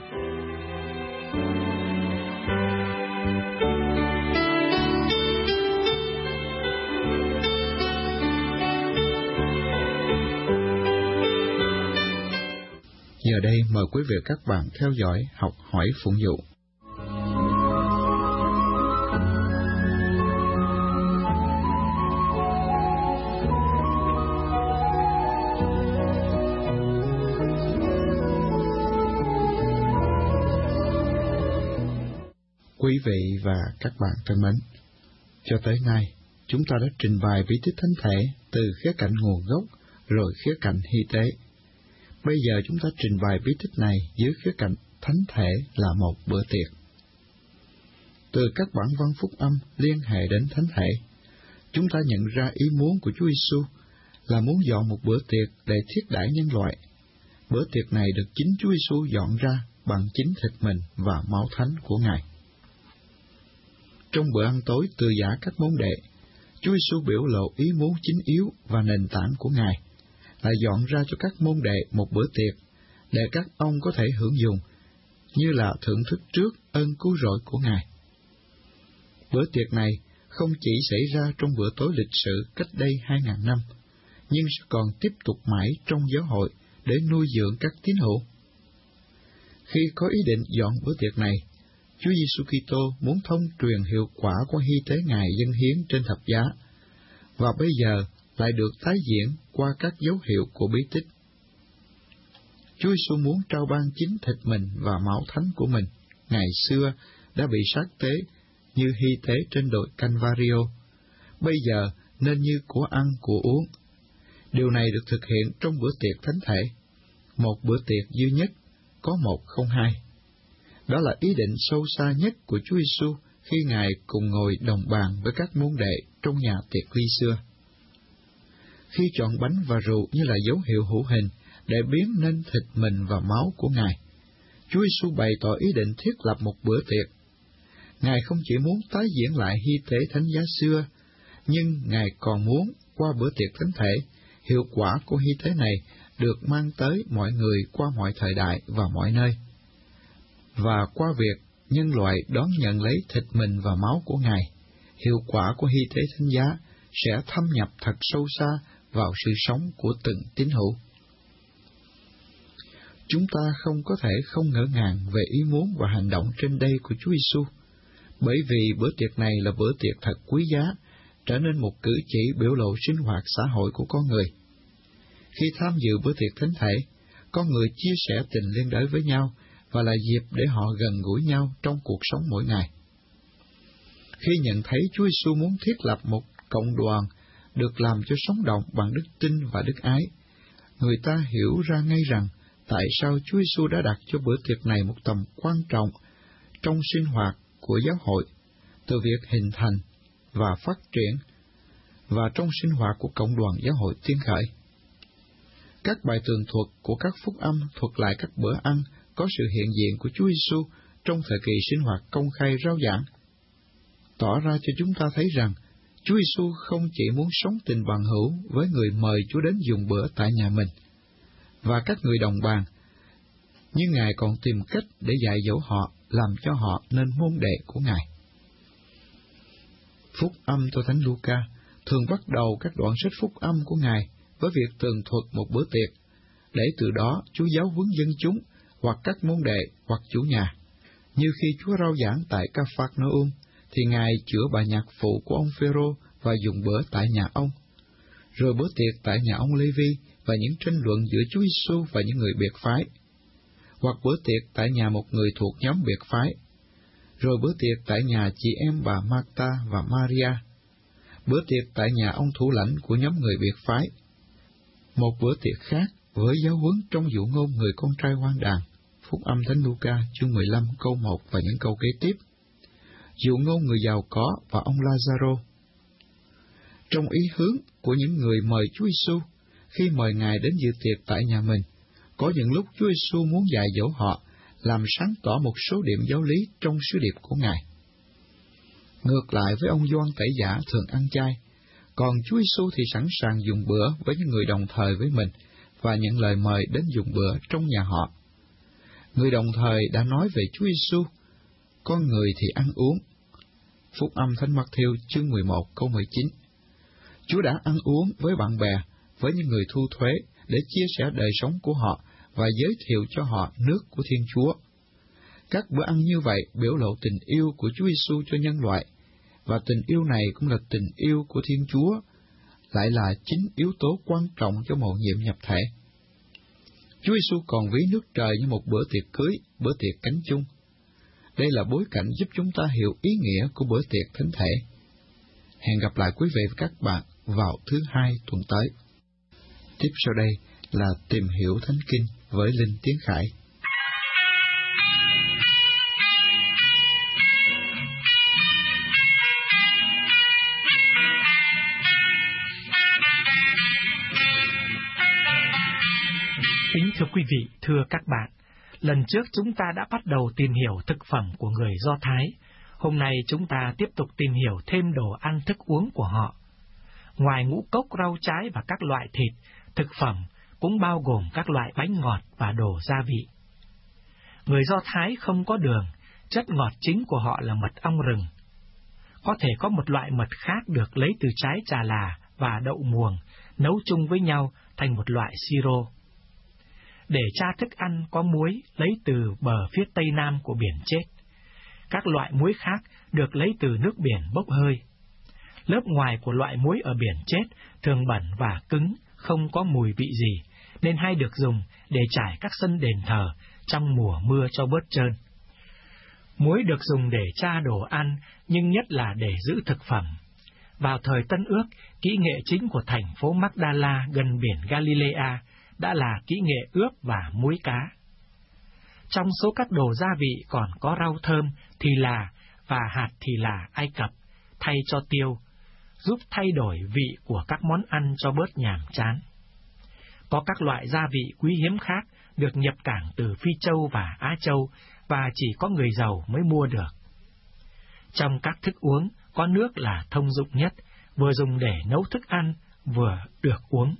Giờ đây mời quý vị các bạn theo dõi học hỏi phụng vụ. Quý vị và các bạn thân mến, cho tới nay, chúng ta đã trình bày bí tích thánh thể từ khía cạnh nguồn gốc rồi khía cạnh hy tế. Bây giờ chúng ta trình bày bí tích này dưới khía cạnh thánh thể là một bữa tiệc. Từ các bản văn phúc âm liên hệ đến thánh thể, chúng ta nhận ra ý muốn của Chúa Giêsu là muốn dọn một bữa tiệc để thiết đãi nhân loại. Bữa tiệc này được chính Chúa Giêsu dọn ra bằng chính thịt mình và máu thánh của Ngài. Trong bữa ăn tối từ giả các môn đệ, Chúa Giêsu biểu lộ ý muốn chính yếu và nền tảng của Ngài là dọn ra cho các môn đệ một bữa tiệc để các ông có thể hưởng dùng, như là thưởng thức trước ơn cứu rỗi của Ngài. Bữa tiệc này không chỉ xảy ra trong bữa tối lịch sử cách đây 2.000 năm, nhưng sẽ còn tiếp tục mãi trong giáo hội để nuôi dưỡng các tín hữu. Khi có ý định dọn bữa tiệc này, Chúa Giêsu Kitô muốn thông truyền hiệu quả của hy tế Ngài dâng hiến trên thập giá, và bây giờ lại được tái diễn qua các dấu hiệu của bí tích. Chúa Giêsu muốn trao ban chính thịt mình và máu thánh của mình ngày xưa đã bị sát tế như hy tế trên đồi Calvario, bây giờ nên như của ăn của uống. Điều này được thực hiện trong bữa tiệc thánh thể, một bữa tiệc duy nhất, có một không hai. Đó là ý định sâu xa nhất của Chúa Giêsu khi Ngài cùng ngồi đồng bàn với các môn đệ trong nhà tiệc ly xưa. Khi chọn bánh và rượu như là dấu hiệu hữu hình để biến nên thịt mình và máu của Ngài, Chúa Giêsu bày tỏ ý định thiết lập một bữa tiệc. Ngài không chỉ muốn tái diễn lại hy tế thánh giá xưa, nhưng Ngài còn muốn qua bữa tiệc thánh thể, hiệu quả của hy tế này được mang tới mọi người qua mọi thời đại và mọi nơi. Và qua việc nhân loại đón nhận lấy thịt mình và máu của Ngài, hiệu quả của hy tế thánh giá sẽ thâm nhập thật sâu xa vào sự sống của từng tín hữu. Chúng ta không có thể không ngỡ ngàng về ý muốn và hành động trên đây của Chúa Giêsu, bởi vì bữa tiệc này là bữa tiệc thật quý giá, trở nên một cử chỉ biểu lộ sinh hoạt xã hội của con người. Khi tham dự bữa tiệc thánh thể, con người chia sẻ tình liên đới với nhau và là dịp để họ gần gũi nhau trong cuộc sống mỗi ngày. Khi nhận thấy Chúa Giêsu muốn thiết lập một cộng đoàn được làm cho sống động bằng đức tin và đức ái, người ta hiểu ra ngay rằng tại sao Chúa Giêsu đã đặt cho bữa tiệc này một tầm quan trọng trong sinh hoạt của giáo hội, từ việc hình thành và phát triển, và trong sinh hoạt của cộng đoàn giáo hội tiên khởi. Các bài tường thuật của các phúc âm thuật lại các bữa ăn có sự hiện diện của Chúa Giêsu trong thời kỳ sinh hoạt công khai rao giảng, tỏ ra cho chúng ta thấy rằng Chúa Giêsu không chỉ muốn sống tình bằng hữu với người mời Chúa đến dùng bữa tại nhà mình và các người đồng bàn, nhưng Ngài còn tìm cách để dạy dỗ họ, làm cho họ nên môn đệ của Ngài. Phúc âm theo Thánh Luca thường bắt đầu các đoạn sách phúc âm của Ngài với việc tường thuật một bữa tiệc, để từ đó Chúa giáo huấn dân chúng hoặc các môn đệ hoặc chủ nhà. Như khi Chúa rao giảng tại Ca-phác-nơ-um, thì Ngài chữa bà nhạc phụ của ông Phêrô và dùng bữa tại nhà ông. Rồi bữa tiệc tại nhà ông Lê-vi và những tranh luận giữa Chúa Giêsu và những người biệt phái. Hoặc bữa tiệc tại nhà một người thuộc nhóm biệt phái. rồi bữa tiệc tại nhà chị em bà Marta và Maria, bữa tiệc tại nhà ông thủ lãnh của nhóm người biệt phái, một bữa tiệc khác với giáo huấn trong dụ ngôn người con trai hoang đàn, Phúc âm Thánh Luca chương 15 câu 1 và những câu kế tiếp, dụ ngôn người giàu có và ông Lazaro. Trong ý hướng của những người mời Chúa Giêsu khi mời Ngài đến dự tiệc tại nhà mình, có những lúc Chúa Giêsu muốn dạy dỗ họ làm sáng tỏ một số điểm giáo lý trong sứ điệp của Ngài. Ngược lại với ông Gioan Tẩy Giả thường ăn chay, còn Chúa Giêsu thì sẵn sàng dùng bữa với những người đồng thời với mình và nhận lời mời đến dùng bữa trong nhà họ. Người đồng thời đã nói về Chúa Giêsu, con người thì ăn uống. Phúc âm Thánh Mắc-thiêu chương 11 câu 19. Chúa đã ăn uống với bạn bè, với những người thu thuế để chia sẻ đời sống của họ và giới thiệu cho họ nước của Thiên Chúa. Các bữa ăn như vậy biểu lộ tình yêu của Chúa Giêsu cho nhân loại, và tình yêu này cũng là tình yêu của Thiên Chúa, lại là chính yếu tố quan trọng cho mầu nhiệm nhập thể. Chúa Giêsu còn ví nước trời như một bữa tiệc cưới, bữa tiệc cánh chung. Đây là bối cảnh giúp chúng ta hiểu ý nghĩa của bữa tiệc thánh thể. Hẹn gặp lại quý vị và các bạn vào thứ Hai tuần tới. Tiếp sau đây là tìm hiểu Thánh Kinh với Linh Tiến Khải. Kính thưa quý vị, thưa các bạn, lần trước chúng ta đã bắt đầu tìm hiểu thực phẩm của người Do Thái. Hôm nay chúng ta tiếp tục tìm hiểu thêm đồ ăn thức uống của họ. Ngoài ngũ cốc, rau trái và các loại thịt, thực phẩm cũng bao gồm các loại bánh ngọt và đồ gia vị. Người Do Thái không có đường, chất ngọt chính của họ là mật ong rừng. Có thể có một loại mật khác được lấy từ trái trà là và đậu muồng, nấu chung với nhau thành một loại siro. Để tra thức ăn có muối lấy từ bờ phía tây nam của biển chết. Các loại muối khác được lấy từ nước biển bốc hơi. Lớp ngoài của loại muối ở biển chết thường bẩn và cứng, không có mùi vị gì, nên hay được dùng để trải các sân đền thờ trong mùa mưa cho bớt trơn. Muối được dùng để tra đồ ăn, nhưng nhất là để giữ thực phẩm. Vào thời Tân Ước, kỹ nghệ chính của thành phố Magdala gần biển Galilea đã là kỹ nghệ ướp và muối cá. Trong số các đồ gia vị còn có rau thơm, thì là và hạt thì là Ai Cập, thay cho tiêu, giúp thay đổi vị của các món ăn cho bớt nhàm chán. Có các loại gia vị quý hiếm khác được nhập cảng từ Phi Châu và Á Châu, và chỉ có người giàu mới mua được. Trong các thức uống, có nước là thông dụng nhất, vừa dùng để nấu thức ăn, vừa được uống.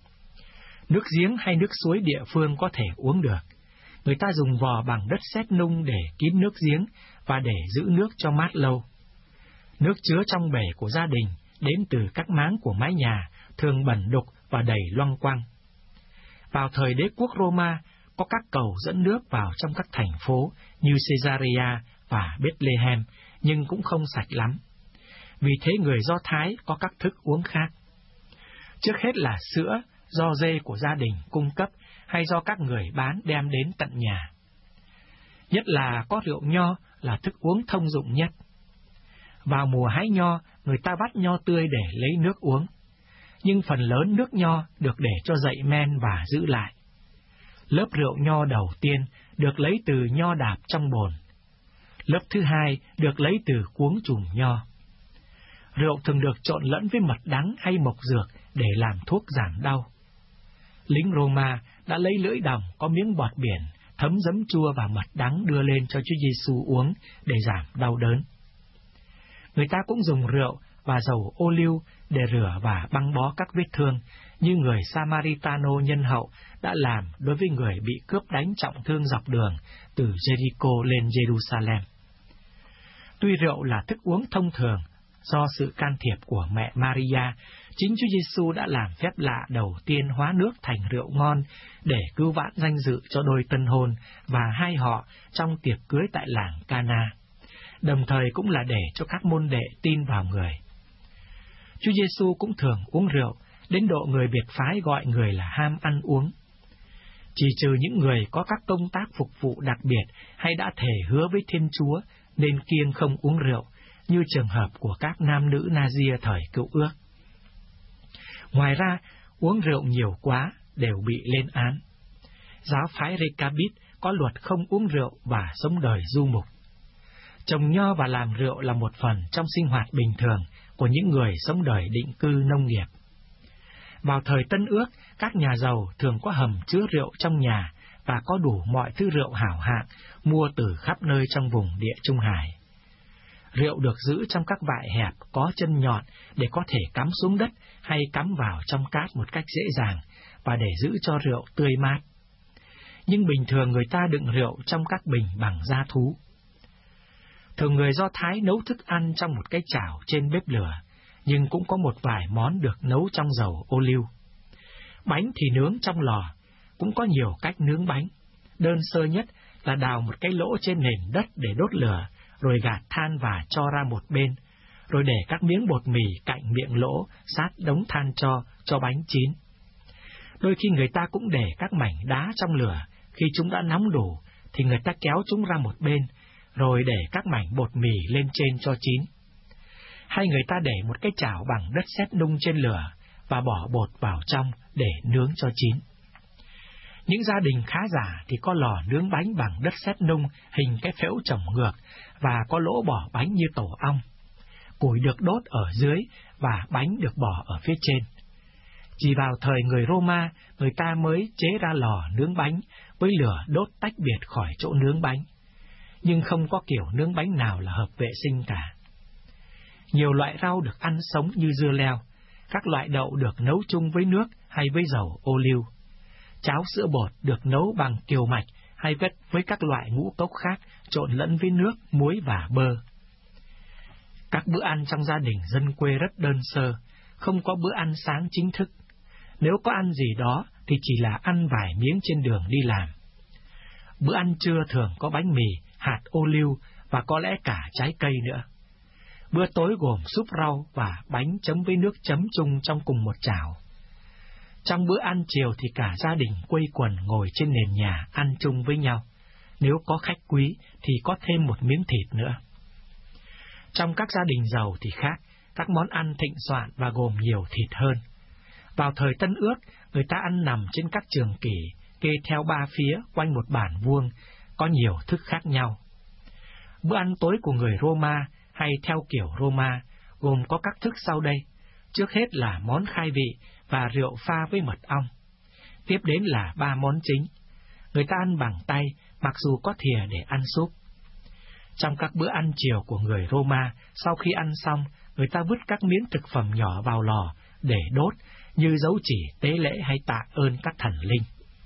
Nước giếng hay nước suối địa phương có thể uống được. Người ta dùng vò bằng đất sét nung để kín nước giếng và để giữ nước cho mát lâu. Nước chứa trong bể của gia đình đến từ các máng của mái nhà thường bẩn đục và đầy loang quang. Vào thời đế quốc Roma, có các cầu dẫn nước vào trong các thành phố như Caesarea và Bethlehem, nhưng cũng không sạch lắm. Vì thế người Do Thái có các thức uống khác. Trước hết là sữa, do dê của gia đình cung cấp hay do các người bán đem đến tận nhà. Nhất là có rượu nho là thức uống thông dụng nhất. Vào mùa hái nho, người ta vắt nho tươi để lấy nước uống, nhưng phần lớn nước nho được để cho dậy men và giữ lại. Lớp rượu nho đầu tiên được lấy từ nho đạp trong bồn. Lớp thứ hai được lấy từ cuống chùm nho. Rượu thường được trộn lẫn với mật đắng hay mộc dược để làm thuốc giảm đau. Lính Roma đã lấy lưỡi đồng có miếng bọt biển, thấm giấm chua và mật đắng đưa lên cho Chúa Giêsu uống để giảm đau đớn. Người ta cũng dùng rượu và dầu ô liu để rửa và băng bó các vết thương, như người Samaritano nhân hậu đã làm đối với người bị cướp đánh trọng thương dọc đường từ Jericho lên Jerusalem. Tuy rượu là thức uống thông thường, do sự can thiệp của mẹ Maria, chính Chúa Giêsu đã làm phép lạ đầu tiên hóa nước thành rượu ngon để cứu vãn danh dự cho đôi tân hôn và hai họ trong tiệc cưới tại làng Cana, đồng thời cũng là để cho các môn đệ tin vào người. Chúa Giêsu cũng thường uống rượu, đến độ người biệt phái gọi người là ham ăn uống. Chỉ trừ những người có các công tác phục vụ đặc biệt hay đã thề hứa với Thiên Chúa, nên kiêng không uống rượu, như trường hợp của các nam nữ Na-di thời Cựu Ước. Ngoài ra, uống rượu nhiều quá đều bị lên án. Giáo phái Rechabit có luật không uống rượu và sống đời du mục. Trồng nho và làm rượu là một phần trong sinh hoạt bình thường của những người sống đời định cư nông nghiệp. Vào thời Tân Ước, các nhà giàu thường có hầm chứa rượu trong nhà và có đủ mọi thứ rượu hảo hạng mua từ khắp nơi trong vùng Địa Trung Hải. Rượu được giữ trong các vại hẹp có chân nhọn để có thể cắm xuống đất hay cắm vào trong cát một cách dễ dàng và để giữ cho rượu tươi mát. Nhưng bình thường người ta đựng rượu trong các bình bằng da thú. Thường người Do Thái nấu thức ăn trong một cái chảo trên bếp lửa, nhưng cũng có một vài món được nấu trong dầu ô liu. Bánh thì nướng trong lò, cũng có nhiều cách nướng bánh. Đơn sơ nhất là đào một cái lỗ trên nền đất để đốt lửa, rồi gạt than và cho ra một bên, rồi để các miếng bột mì cạnh miệng lỗ sát đống than cho bánh chín. Đôi khi người ta cũng để các mảnh đá trong lửa, khi chúng đã nóng đủ thì người ta kéo chúng ra một bên, rồi để các mảnh bột mì lên trên cho chín. Hay người ta để một cái chảo bằng đất sét nung trên lửa và bỏ bột vào trong để nướng cho chín. Những gia đình khá giả thì có lò nướng bánh bằng đất sét nung hình cái phễu chồng ngược và có lỗ bỏ bánh như tổ ong. Củi được đốt ở dưới và bánh được bỏ ở phía trên. Chỉ vào thời người Roma, người ta mới chế ra lò nướng bánh với lửa đốt tách biệt khỏi chỗ nướng bánh. Nhưng không có kiểu nướng bánh nào là hợp vệ sinh cả. Nhiều loại rau được ăn sống như dưa leo, các loại đậu được nấu chung với nước hay với dầu ô liu. Cháo sữa bột được nấu bằng kiều mạch hay với các loại ngũ cốc khác trộn lẫn với nước, muối và bơ. Các bữa ăn trong gia đình dân quê rất đơn sơ, không có bữa ăn sáng chính thức. Nếu có ăn gì đó thì chỉ là ăn vài miếng trên đường đi làm. Bữa ăn trưa thường có bánh mì, hạt ô liu và có lẽ cả trái cây nữa. Bữa tối gồm súp rau và bánh chấm với nước chấm chung trong cùng một chảo. Trong bữa ăn chiều thì cả gia đình quây quần ngồi trên nền nhà ăn chung với nhau. Nếu có khách quý thì có thêm một miếng thịt nữa. Trong các gia đình giàu thì khác, các món ăn thịnh soạn và gồm nhiều thịt hơn. Vào thời Tân Ước, người ta ăn nằm trên các trường kỷ, kê theo ba phía quanh một bàn vuông, có nhiều thức khác nhau. Bữa ăn tối của người Roma hay theo kiểu Roma gồm có các thức sau đây. Trước hết là món khai vị và rượu pha với mật ong. Tiếp đến là 3 món chính. Người ta ăn bằng tay, mặc dù có thìa để ăn súp. Trong các bữa ăn chiều của người Roma, sau khi ăn xong, người ta vứt các miếng thực phẩm nhỏ vào lò để đốt, như dấu chỉ tế lễ hay tạ ơn các thần linh.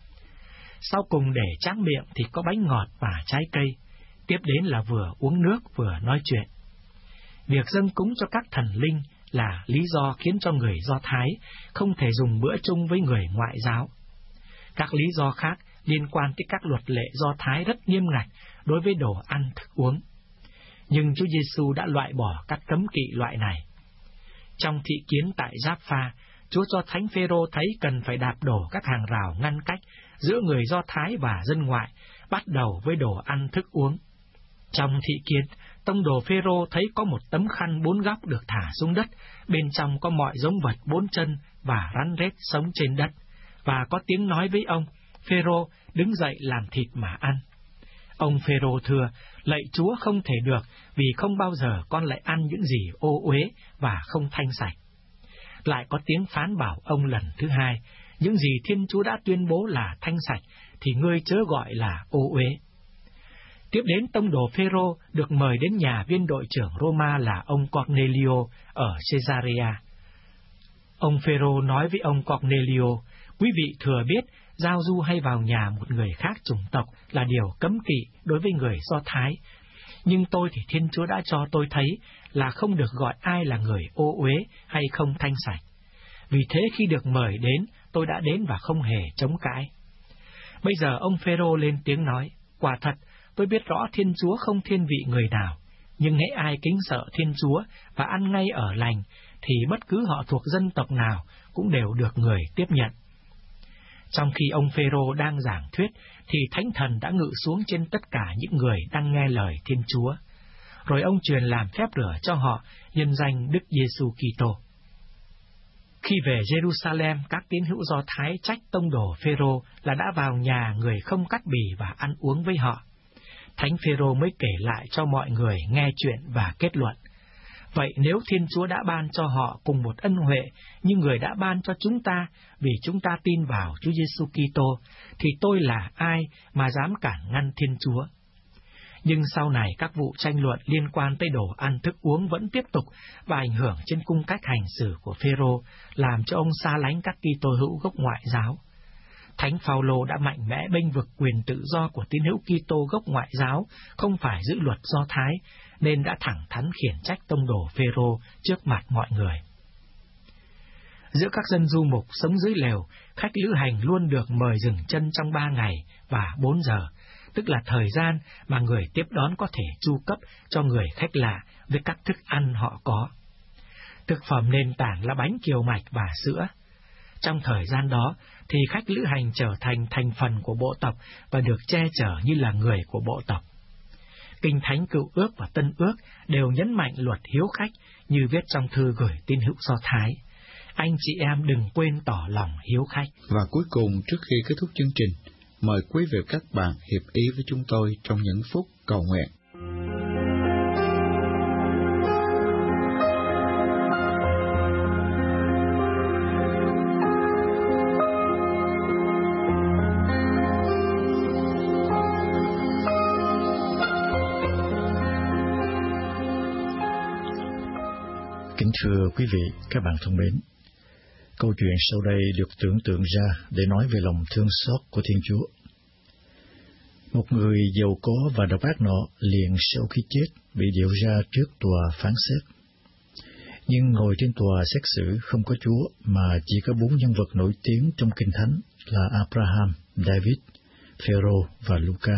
Sau cùng để tráng miệng thì có bánh ngọt và trái cây. Tiếp đến là vừa uống nước vừa nói chuyện. Việc dâng cúng cho các thần linh là lý do khiến cho người Do Thái không thể dùng bữa chung với người ngoại giáo. Các lý do khác liên quan tới các luật lệ Do Thái rất nghiêm ngặt đối với đồ ăn thức uống. Nhưng Chúa Giêsu đã loại bỏ các cấm kỵ loại này. Trong thị kiến tại Giáp-pha, Chúa cho Thánh Phêrô thấy cần phải đạp đổ các hàng rào ngăn cách giữa người Do Thái và dân ngoại, bắt đầu với đồ ăn thức uống. Trong thị kiến, tông đồ Phêrô thấy có một tấm khăn 4 góc được thả xuống đất, bên trong có mọi giống vật 4 chân và rắn rết sống trên đất, và có tiếng nói với ông: Phêrô, đứng dậy làm thịt mà ăn. Ông Phêrô thưa: lạy Chúa, không thể được, vì không bao giờ con lại ăn những gì ô uế và không thanh sạch. Lại có tiếng phán bảo ông lần thứ hai: những gì Thiên Chúa đã tuyên bố là thanh sạch thì ngươi chớ gọi là ô uế. Tiếp đến, tông đồ Phêrô được mời đến nhà viên đội trưởng Roma là ông Cornelio ở Caesarea. Ông Phêrô nói với ông Cornelio: quý vị thừa biết, giao du hay vào nhà một người khác chủng tộc là điều cấm kỵ đối với người Do Thái. Nhưng tôi thì Thiên Chúa đã cho tôi thấy là không được gọi ai là người ô uế hay không thanh sạch. Vì thế khi được mời đến, tôi đã đến và không hề chống cãi. Bây giờ ông Phêrô lên tiếng nói: quả thật, tôi biết rõ Thiên Chúa không thiên vị người nào, nhưng hễ ai kính sợ Thiên Chúa và ăn ngay ở lành, thì bất cứ họ thuộc dân tộc nào cũng đều được người tiếp nhận. Trong khi ông Phêrô đang giảng thuyết, thì Thánh Thần đã ngự xuống trên tất cả những người đang nghe lời Thiên Chúa. rồi ông truyền làm phép rửa cho họ nhân danh Đức Giêsu Kitô. Khi về Jerusalem, các tín hữu Do Thái trách tông đồ Phêrô là đã vào nhà người không cắt bì và ăn uống với họ. Thánh Phêrô mới kể lại cho mọi người nghe chuyện và kết luận: vậy nếu Thiên Chúa đã ban cho họ cùng một ân huệ như người đã ban cho chúng ta vì chúng ta tin vào Chúa Giêsu Kitô, thì tôi là ai mà dám cản ngăn Thiên Chúa? Nhưng sau này các vụ tranh luận liên quan tới đồ ăn thức uống vẫn tiếp tục và ảnh hưởng trên cung cách hành xử của Phêrô, làm cho ông xa lánh các Kitô hữu gốc ngoại giáo. Thánh Phaolô đã mạnh mẽ bênh vực quyền tự do của tín hữu Kitô gốc ngoại giáo, không phải giữ luật Do Thái, nên đã thẳng thắn khiển trách tông đồ Phêrô trước mặt mọi người. Giữa các dân du mục sống dưới lều, khách lữ hành luôn được mời dừng chân trong 3 ngày và 4 giờ, tức là thời gian mà người tiếp đón có thể chu cấp cho người khách lạ với các thức ăn họ có. Thực phẩm nền tảng là bánh kiều mạch và sữa. Trong thời gian đó thì khách lữ hành trở thành thành phần của bộ tộc và được che chở như là người của bộ tộc. Kinh Thánh Cựu Ước và Tân Ước đều nhấn mạnh luật hiếu khách như viết trong thư gửi tín hữu Do Thái. Anh chị em đừng quên tỏ lòng hiếu khách. Và cuối cùng, trước khi kết thúc chương trình, mời quý vị các bạn hiệp ý với chúng tôi trong những phút cầu nguyện. Kính thưa quý vị, các bạn thân mến, câu chuyện sau đây được tưởng tượng ra để nói về lòng thương xót của Thiên Chúa. Một người giàu có và độc ác nọ liền sau khi chết bị điệu ra trước tòa phán xét. Nhưng ngồi trên tòa xét xử không có Chúa mà chỉ có 4 nhân vật nổi tiếng trong Kinh Thánh là Abraham, David, Phêrô và Luca.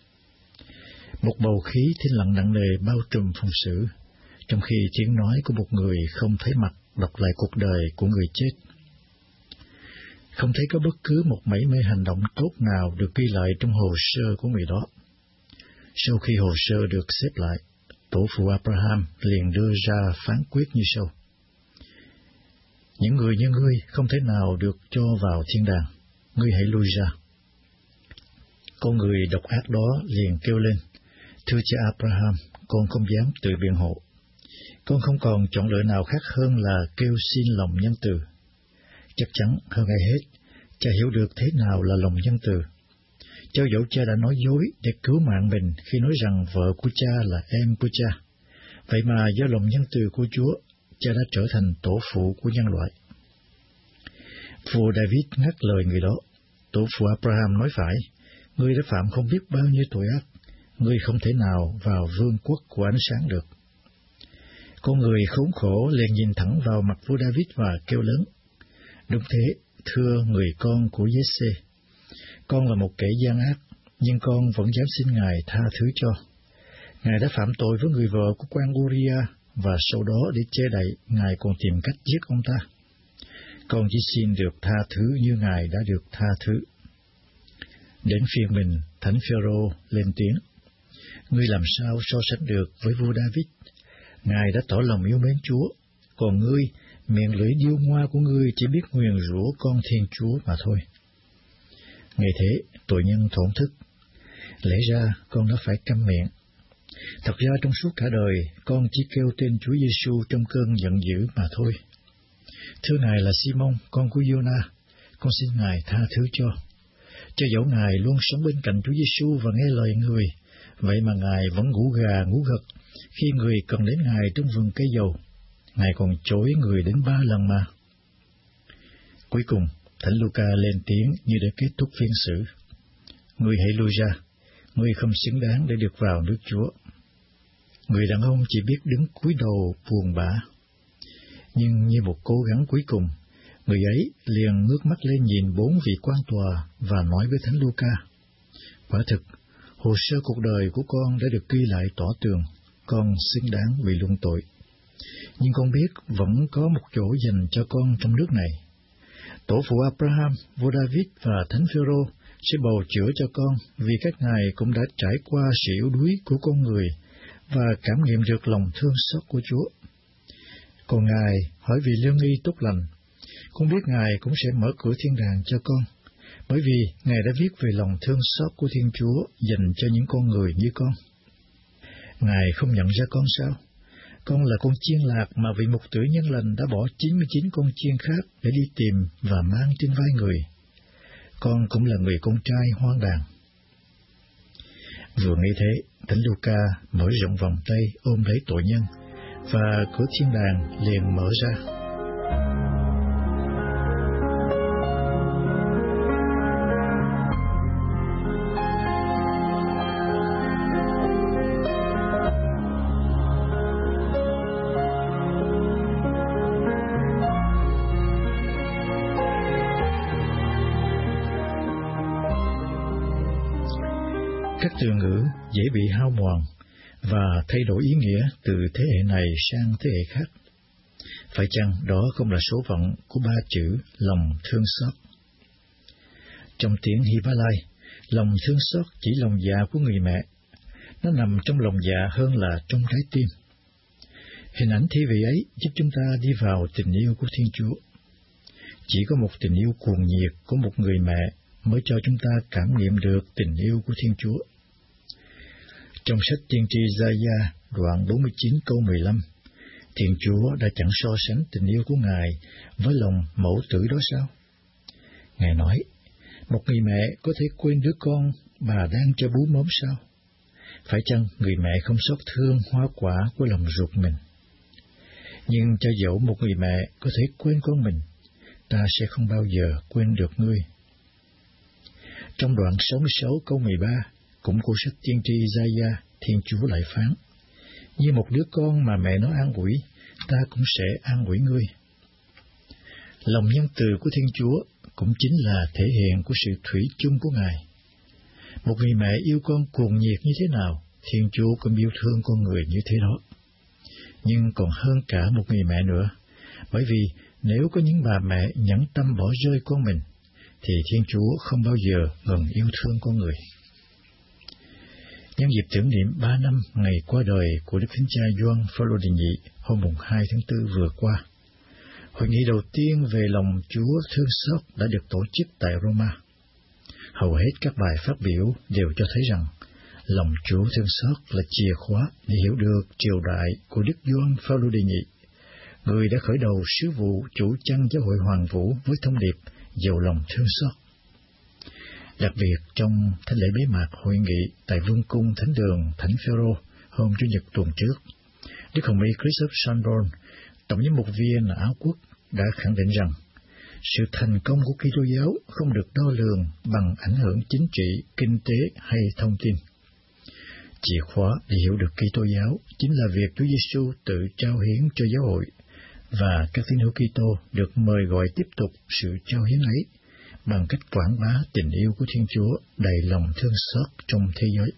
Một bầu khí thinh lặng nặng nề bao trùm phòng xử, trong khi tiếng nói của một người không thấy mặt đọc lại cuộc đời của người chết. Không thấy có bất cứ một mảy may hành động tốt nào được ghi lại trong hồ sơ của người đó. Sau khi hồ sơ được xếp lại, tổ phụ Abraham liền đưa ra phán quyết như sau: những người như ngươi không thể nào được cho vào thiên đàng, ngươi hãy lui ra. Con người độc ác đó liền kêu lên: thưa cha Abraham, con không dám tự biện hộ. Con không còn chọn lựa nào khác hơn là kêu xin lòng nhân từ. Chắc chắn hơn ai hết, cha hiểu được thế nào là lòng nhân từ. Cho dẫu cha đã nói dối để cứu mạng mình khi nói rằng vợ của cha là em của cha, vậy mà do lòng nhân từ của Chúa, cha đã trở thành tổ phụ của nhân loại. Vua David ngắt lời người đó: tổ phụ Abraham nói phải, ngươi đã phạm không biết bao nhiêu tội ác, ngươi không thể nào vào vương quốc của ánh sáng được. Con người khốn khổ liền nhìn thẳng vào mặt vua David và kêu lớn: đúng thế, thưa người con của Giê-xê, con là một kẻ gian ác, nhưng con vẫn dám xin Ngài tha thứ cho. Ngài đã phạm tội với người vợ của quan Uriah, và sau đó để che đậy, Ngài còn tìm cách giết ông ta. Con chỉ xin được tha thứ như Ngài đã được tha thứ. Đến phiên mình, Thánh Phêrô lên tiếng: ngươi làm sao so sánh được với vua David? Ngài đã tỏ lòng yêu mến Chúa, còn ngươi, miệng lưỡi điêu ngoa của ngươi chỉ biết nguyền rủa con Thiên Chúa mà thôi. Ngày thế, tội nhân thổn thức. Lẽ ra con đã phải câm miệng. Thật ra trong suốt cả đời, con chỉ kêu tên Chúa Giêsu trong cơn giận dữ mà thôi. Thưa Ngài là Simon, con của Giô-na, con xin Ngài tha thứ cho. Cho dẫu Ngài luôn sống bên cạnh Chúa Giêsu và nghe lời người, vậy mà Ngài vẫn ngủ gà ngủ gật khi người cần đến Ngài trong vườn cây dầu. Ngài còn chối người đến 3 lần mà. Cuối cùng, Thánh Luca lên tiếng như để kết thúc phiên xử: ngươi hãy lui ra, ngươi không xứng đáng để được vào nước Chúa. Người đàn ông chỉ biết đứng cúi đầu buồn bã. Nhưng như một cố gắng cuối cùng, người ấy liền ngước mắt lên nhìn 4 vị quan tòa và nói với Thánh Luca: quả thực, hồ sơ cuộc đời của con đã được ghi lại tỏ tường, con xứng đáng bị luận tội. Nhưng con biết vẫn có một chỗ dành cho con trong nước này. Tổ phụ Abraham, vua David và Thánh Phêrô sẽ bầu chữa cho con, vì các ngài cũng đã trải qua sự yếu đuối của con người và cảm nghiệm được lòng thương xót của Chúa. Còn Ngài hỏi vì lương y tốt lành, con biết Ngài cũng sẽ mở cửa thiên đàng cho con, bởi vì Ngài đã viết về lòng thương xót của Thiên Chúa dành cho những con người như con. Ngài không nhận ra con sao? Con là con chiên lạc mà vị mục tử nhân lành đã bỏ 99 con chiên khác để đi tìm và mang trên vai người. Con cũng là người con trai hoang đàn. Vừa nghĩ thế, Thánh Luca mở rộng vòng tay ôm lấy tội nhân, và cửa thiên đàng liền mở ra. Các từ ngữ dễ bị hao mòn và thay đổi ý nghĩa từ thế hệ này sang thế hệ khác. Phải chăng đó không là số phận của ba chữ lòng thương xót? Trong tiếng Hy Ba Lai, lòng thương xót chỉ lòng dạ của người mẹ. Nó nằm trong lòng dạ hơn là trong trái tim. Hình ảnh thi vị ấy giúp chúng ta đi vào tình yêu của Thiên Chúa. Chỉ có một tình yêu cuồng nhiệt của một người mẹ mới cho chúng ta cảm nghiệm được tình yêu của Thiên Chúa. Trong sách tiên tri Gia-gia, đoạn 49 câu 15, Thiên Chúa đã chẳng so sánh tình yêu của Ngài với lòng mẫu tử đó sao? Ngài nói, một người mẹ có thể quên đứa con bà đang cho bú mớm sao? Phải chăng người mẹ không xót thương hoa quả của lòng ruột mình? Nhưng cho dẫu một người mẹ có thể quên con mình, ta sẽ không bao giờ quên được ngươi. Trong đoạn 66 câu 13, cũng của sách tiên tri Gia-gia, Thiên Chúa lại phán, như một đứa con mà mẹ nó an ủi, ta cũng sẽ an ủi ngươi. Lòng nhân từ của Thiên Chúa cũng chính là thể hiện của sự thủy chung của Ngài. Một người mẹ yêu con cuồng nhiệt như thế nào, Thiên Chúa cũng yêu thương con người như thế đó. Nhưng còn hơn cả một người mẹ nữa, bởi vì nếu có những bà mẹ nhẫn tâm bỏ rơi con mình, thì Thiên Chúa không bao giờ ngừng yêu thương con người. Nhân dịp tưởng niệm 3 năm ngày qua đời của Đức Thánh Cha Gioan Phaolô Đệ Nhị hôm 2 tháng 4 vừa qua, hội nghị đầu tiên về lòng Chúa thương xót đã được tổ chức tại Roma. Hầu hết các bài phát biểu đều cho thấy rằng lòng Chúa thương xót là chìa khóa để hiểu được triều đại của Đức Gioan Phaolô Đệ Nhị, người đã khởi đầu sứ vụ chủ chăn giáo hội Hoàng Vũ với thông điệp giàu lòng thương xót. Đặc biệt trong thánh lễ bế mạc hội nghị tại Vương cung Thánh đường Thánh Phêrô hôm Chủ nhật tuần trước, Đức Hồng y Christophe Chambon, tổng giám mục viên Áo Quốc, đã khẳng định rằng sự thành công của Kitô giáo không được đo lường bằng ảnh hưởng chính trị, kinh tế hay thông tin. Chìa khóa để hiểu được Kitô giáo chính là việc Chúa Giêsu tự trao hiến cho giáo hội, và các tín hữu Kitô được mời gọi tiếp tục sự trao hiến ấy bằng cách quảng bá tình yêu của Thiên Chúa đầy lòng thương xót trong thế giới.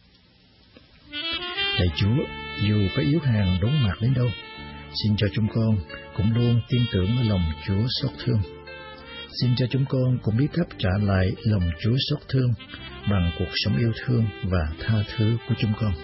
Lạy Chúa, dù có yếu hèn đốn mạt đến đâu, xin cho chúng con cũng luôn tin tưởng ở lòng Chúa xót thương. Xin cho chúng con cũng biết cách trả lại lòng Chúa xót thương bằng cuộc sống yêu thương và tha thứ của chúng con.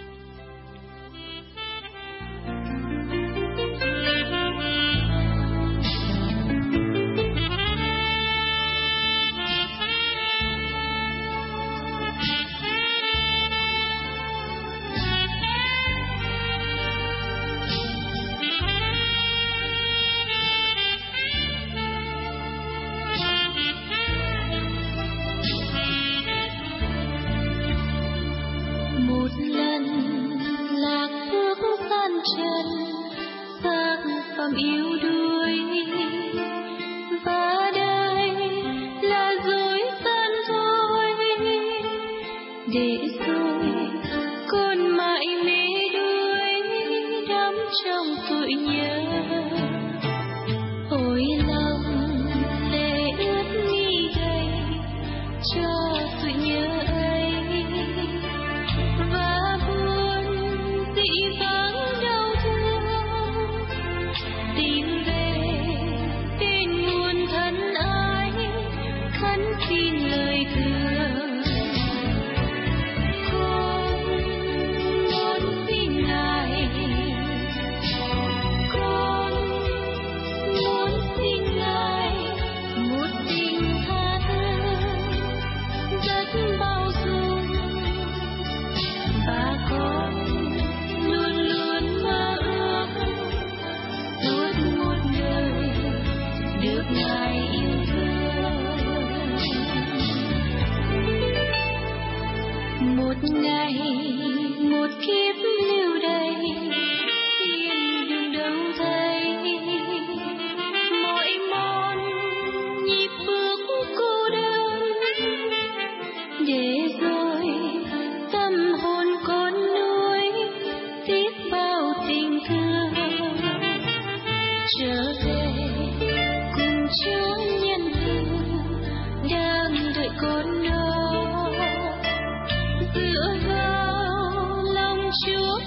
Con muốn tin ngài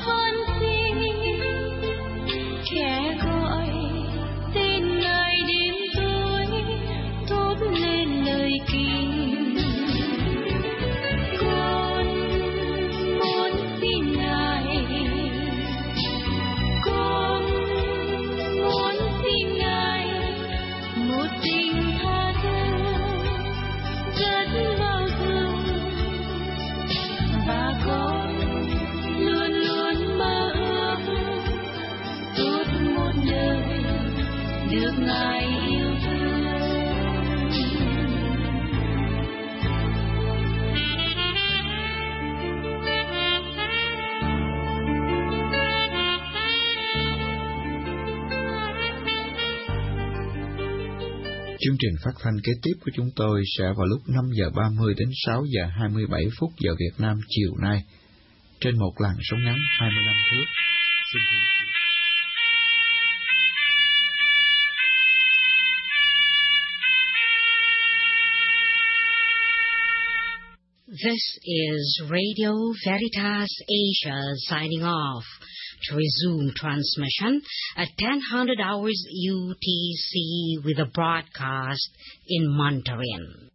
Chương trình phát thanh kế tiếp của chúng tôi sẽ vào lúc 5 giờ 30 đến 6 giờ 27 phút giờ Việt Nam chiều nay, trên một làn sóng ngắn 25 thước. Xin thương Chúa. This is Radio Veritas Asia signing off. To resume transmission at 10:00 hours UTC with a broadcast in Mandarin.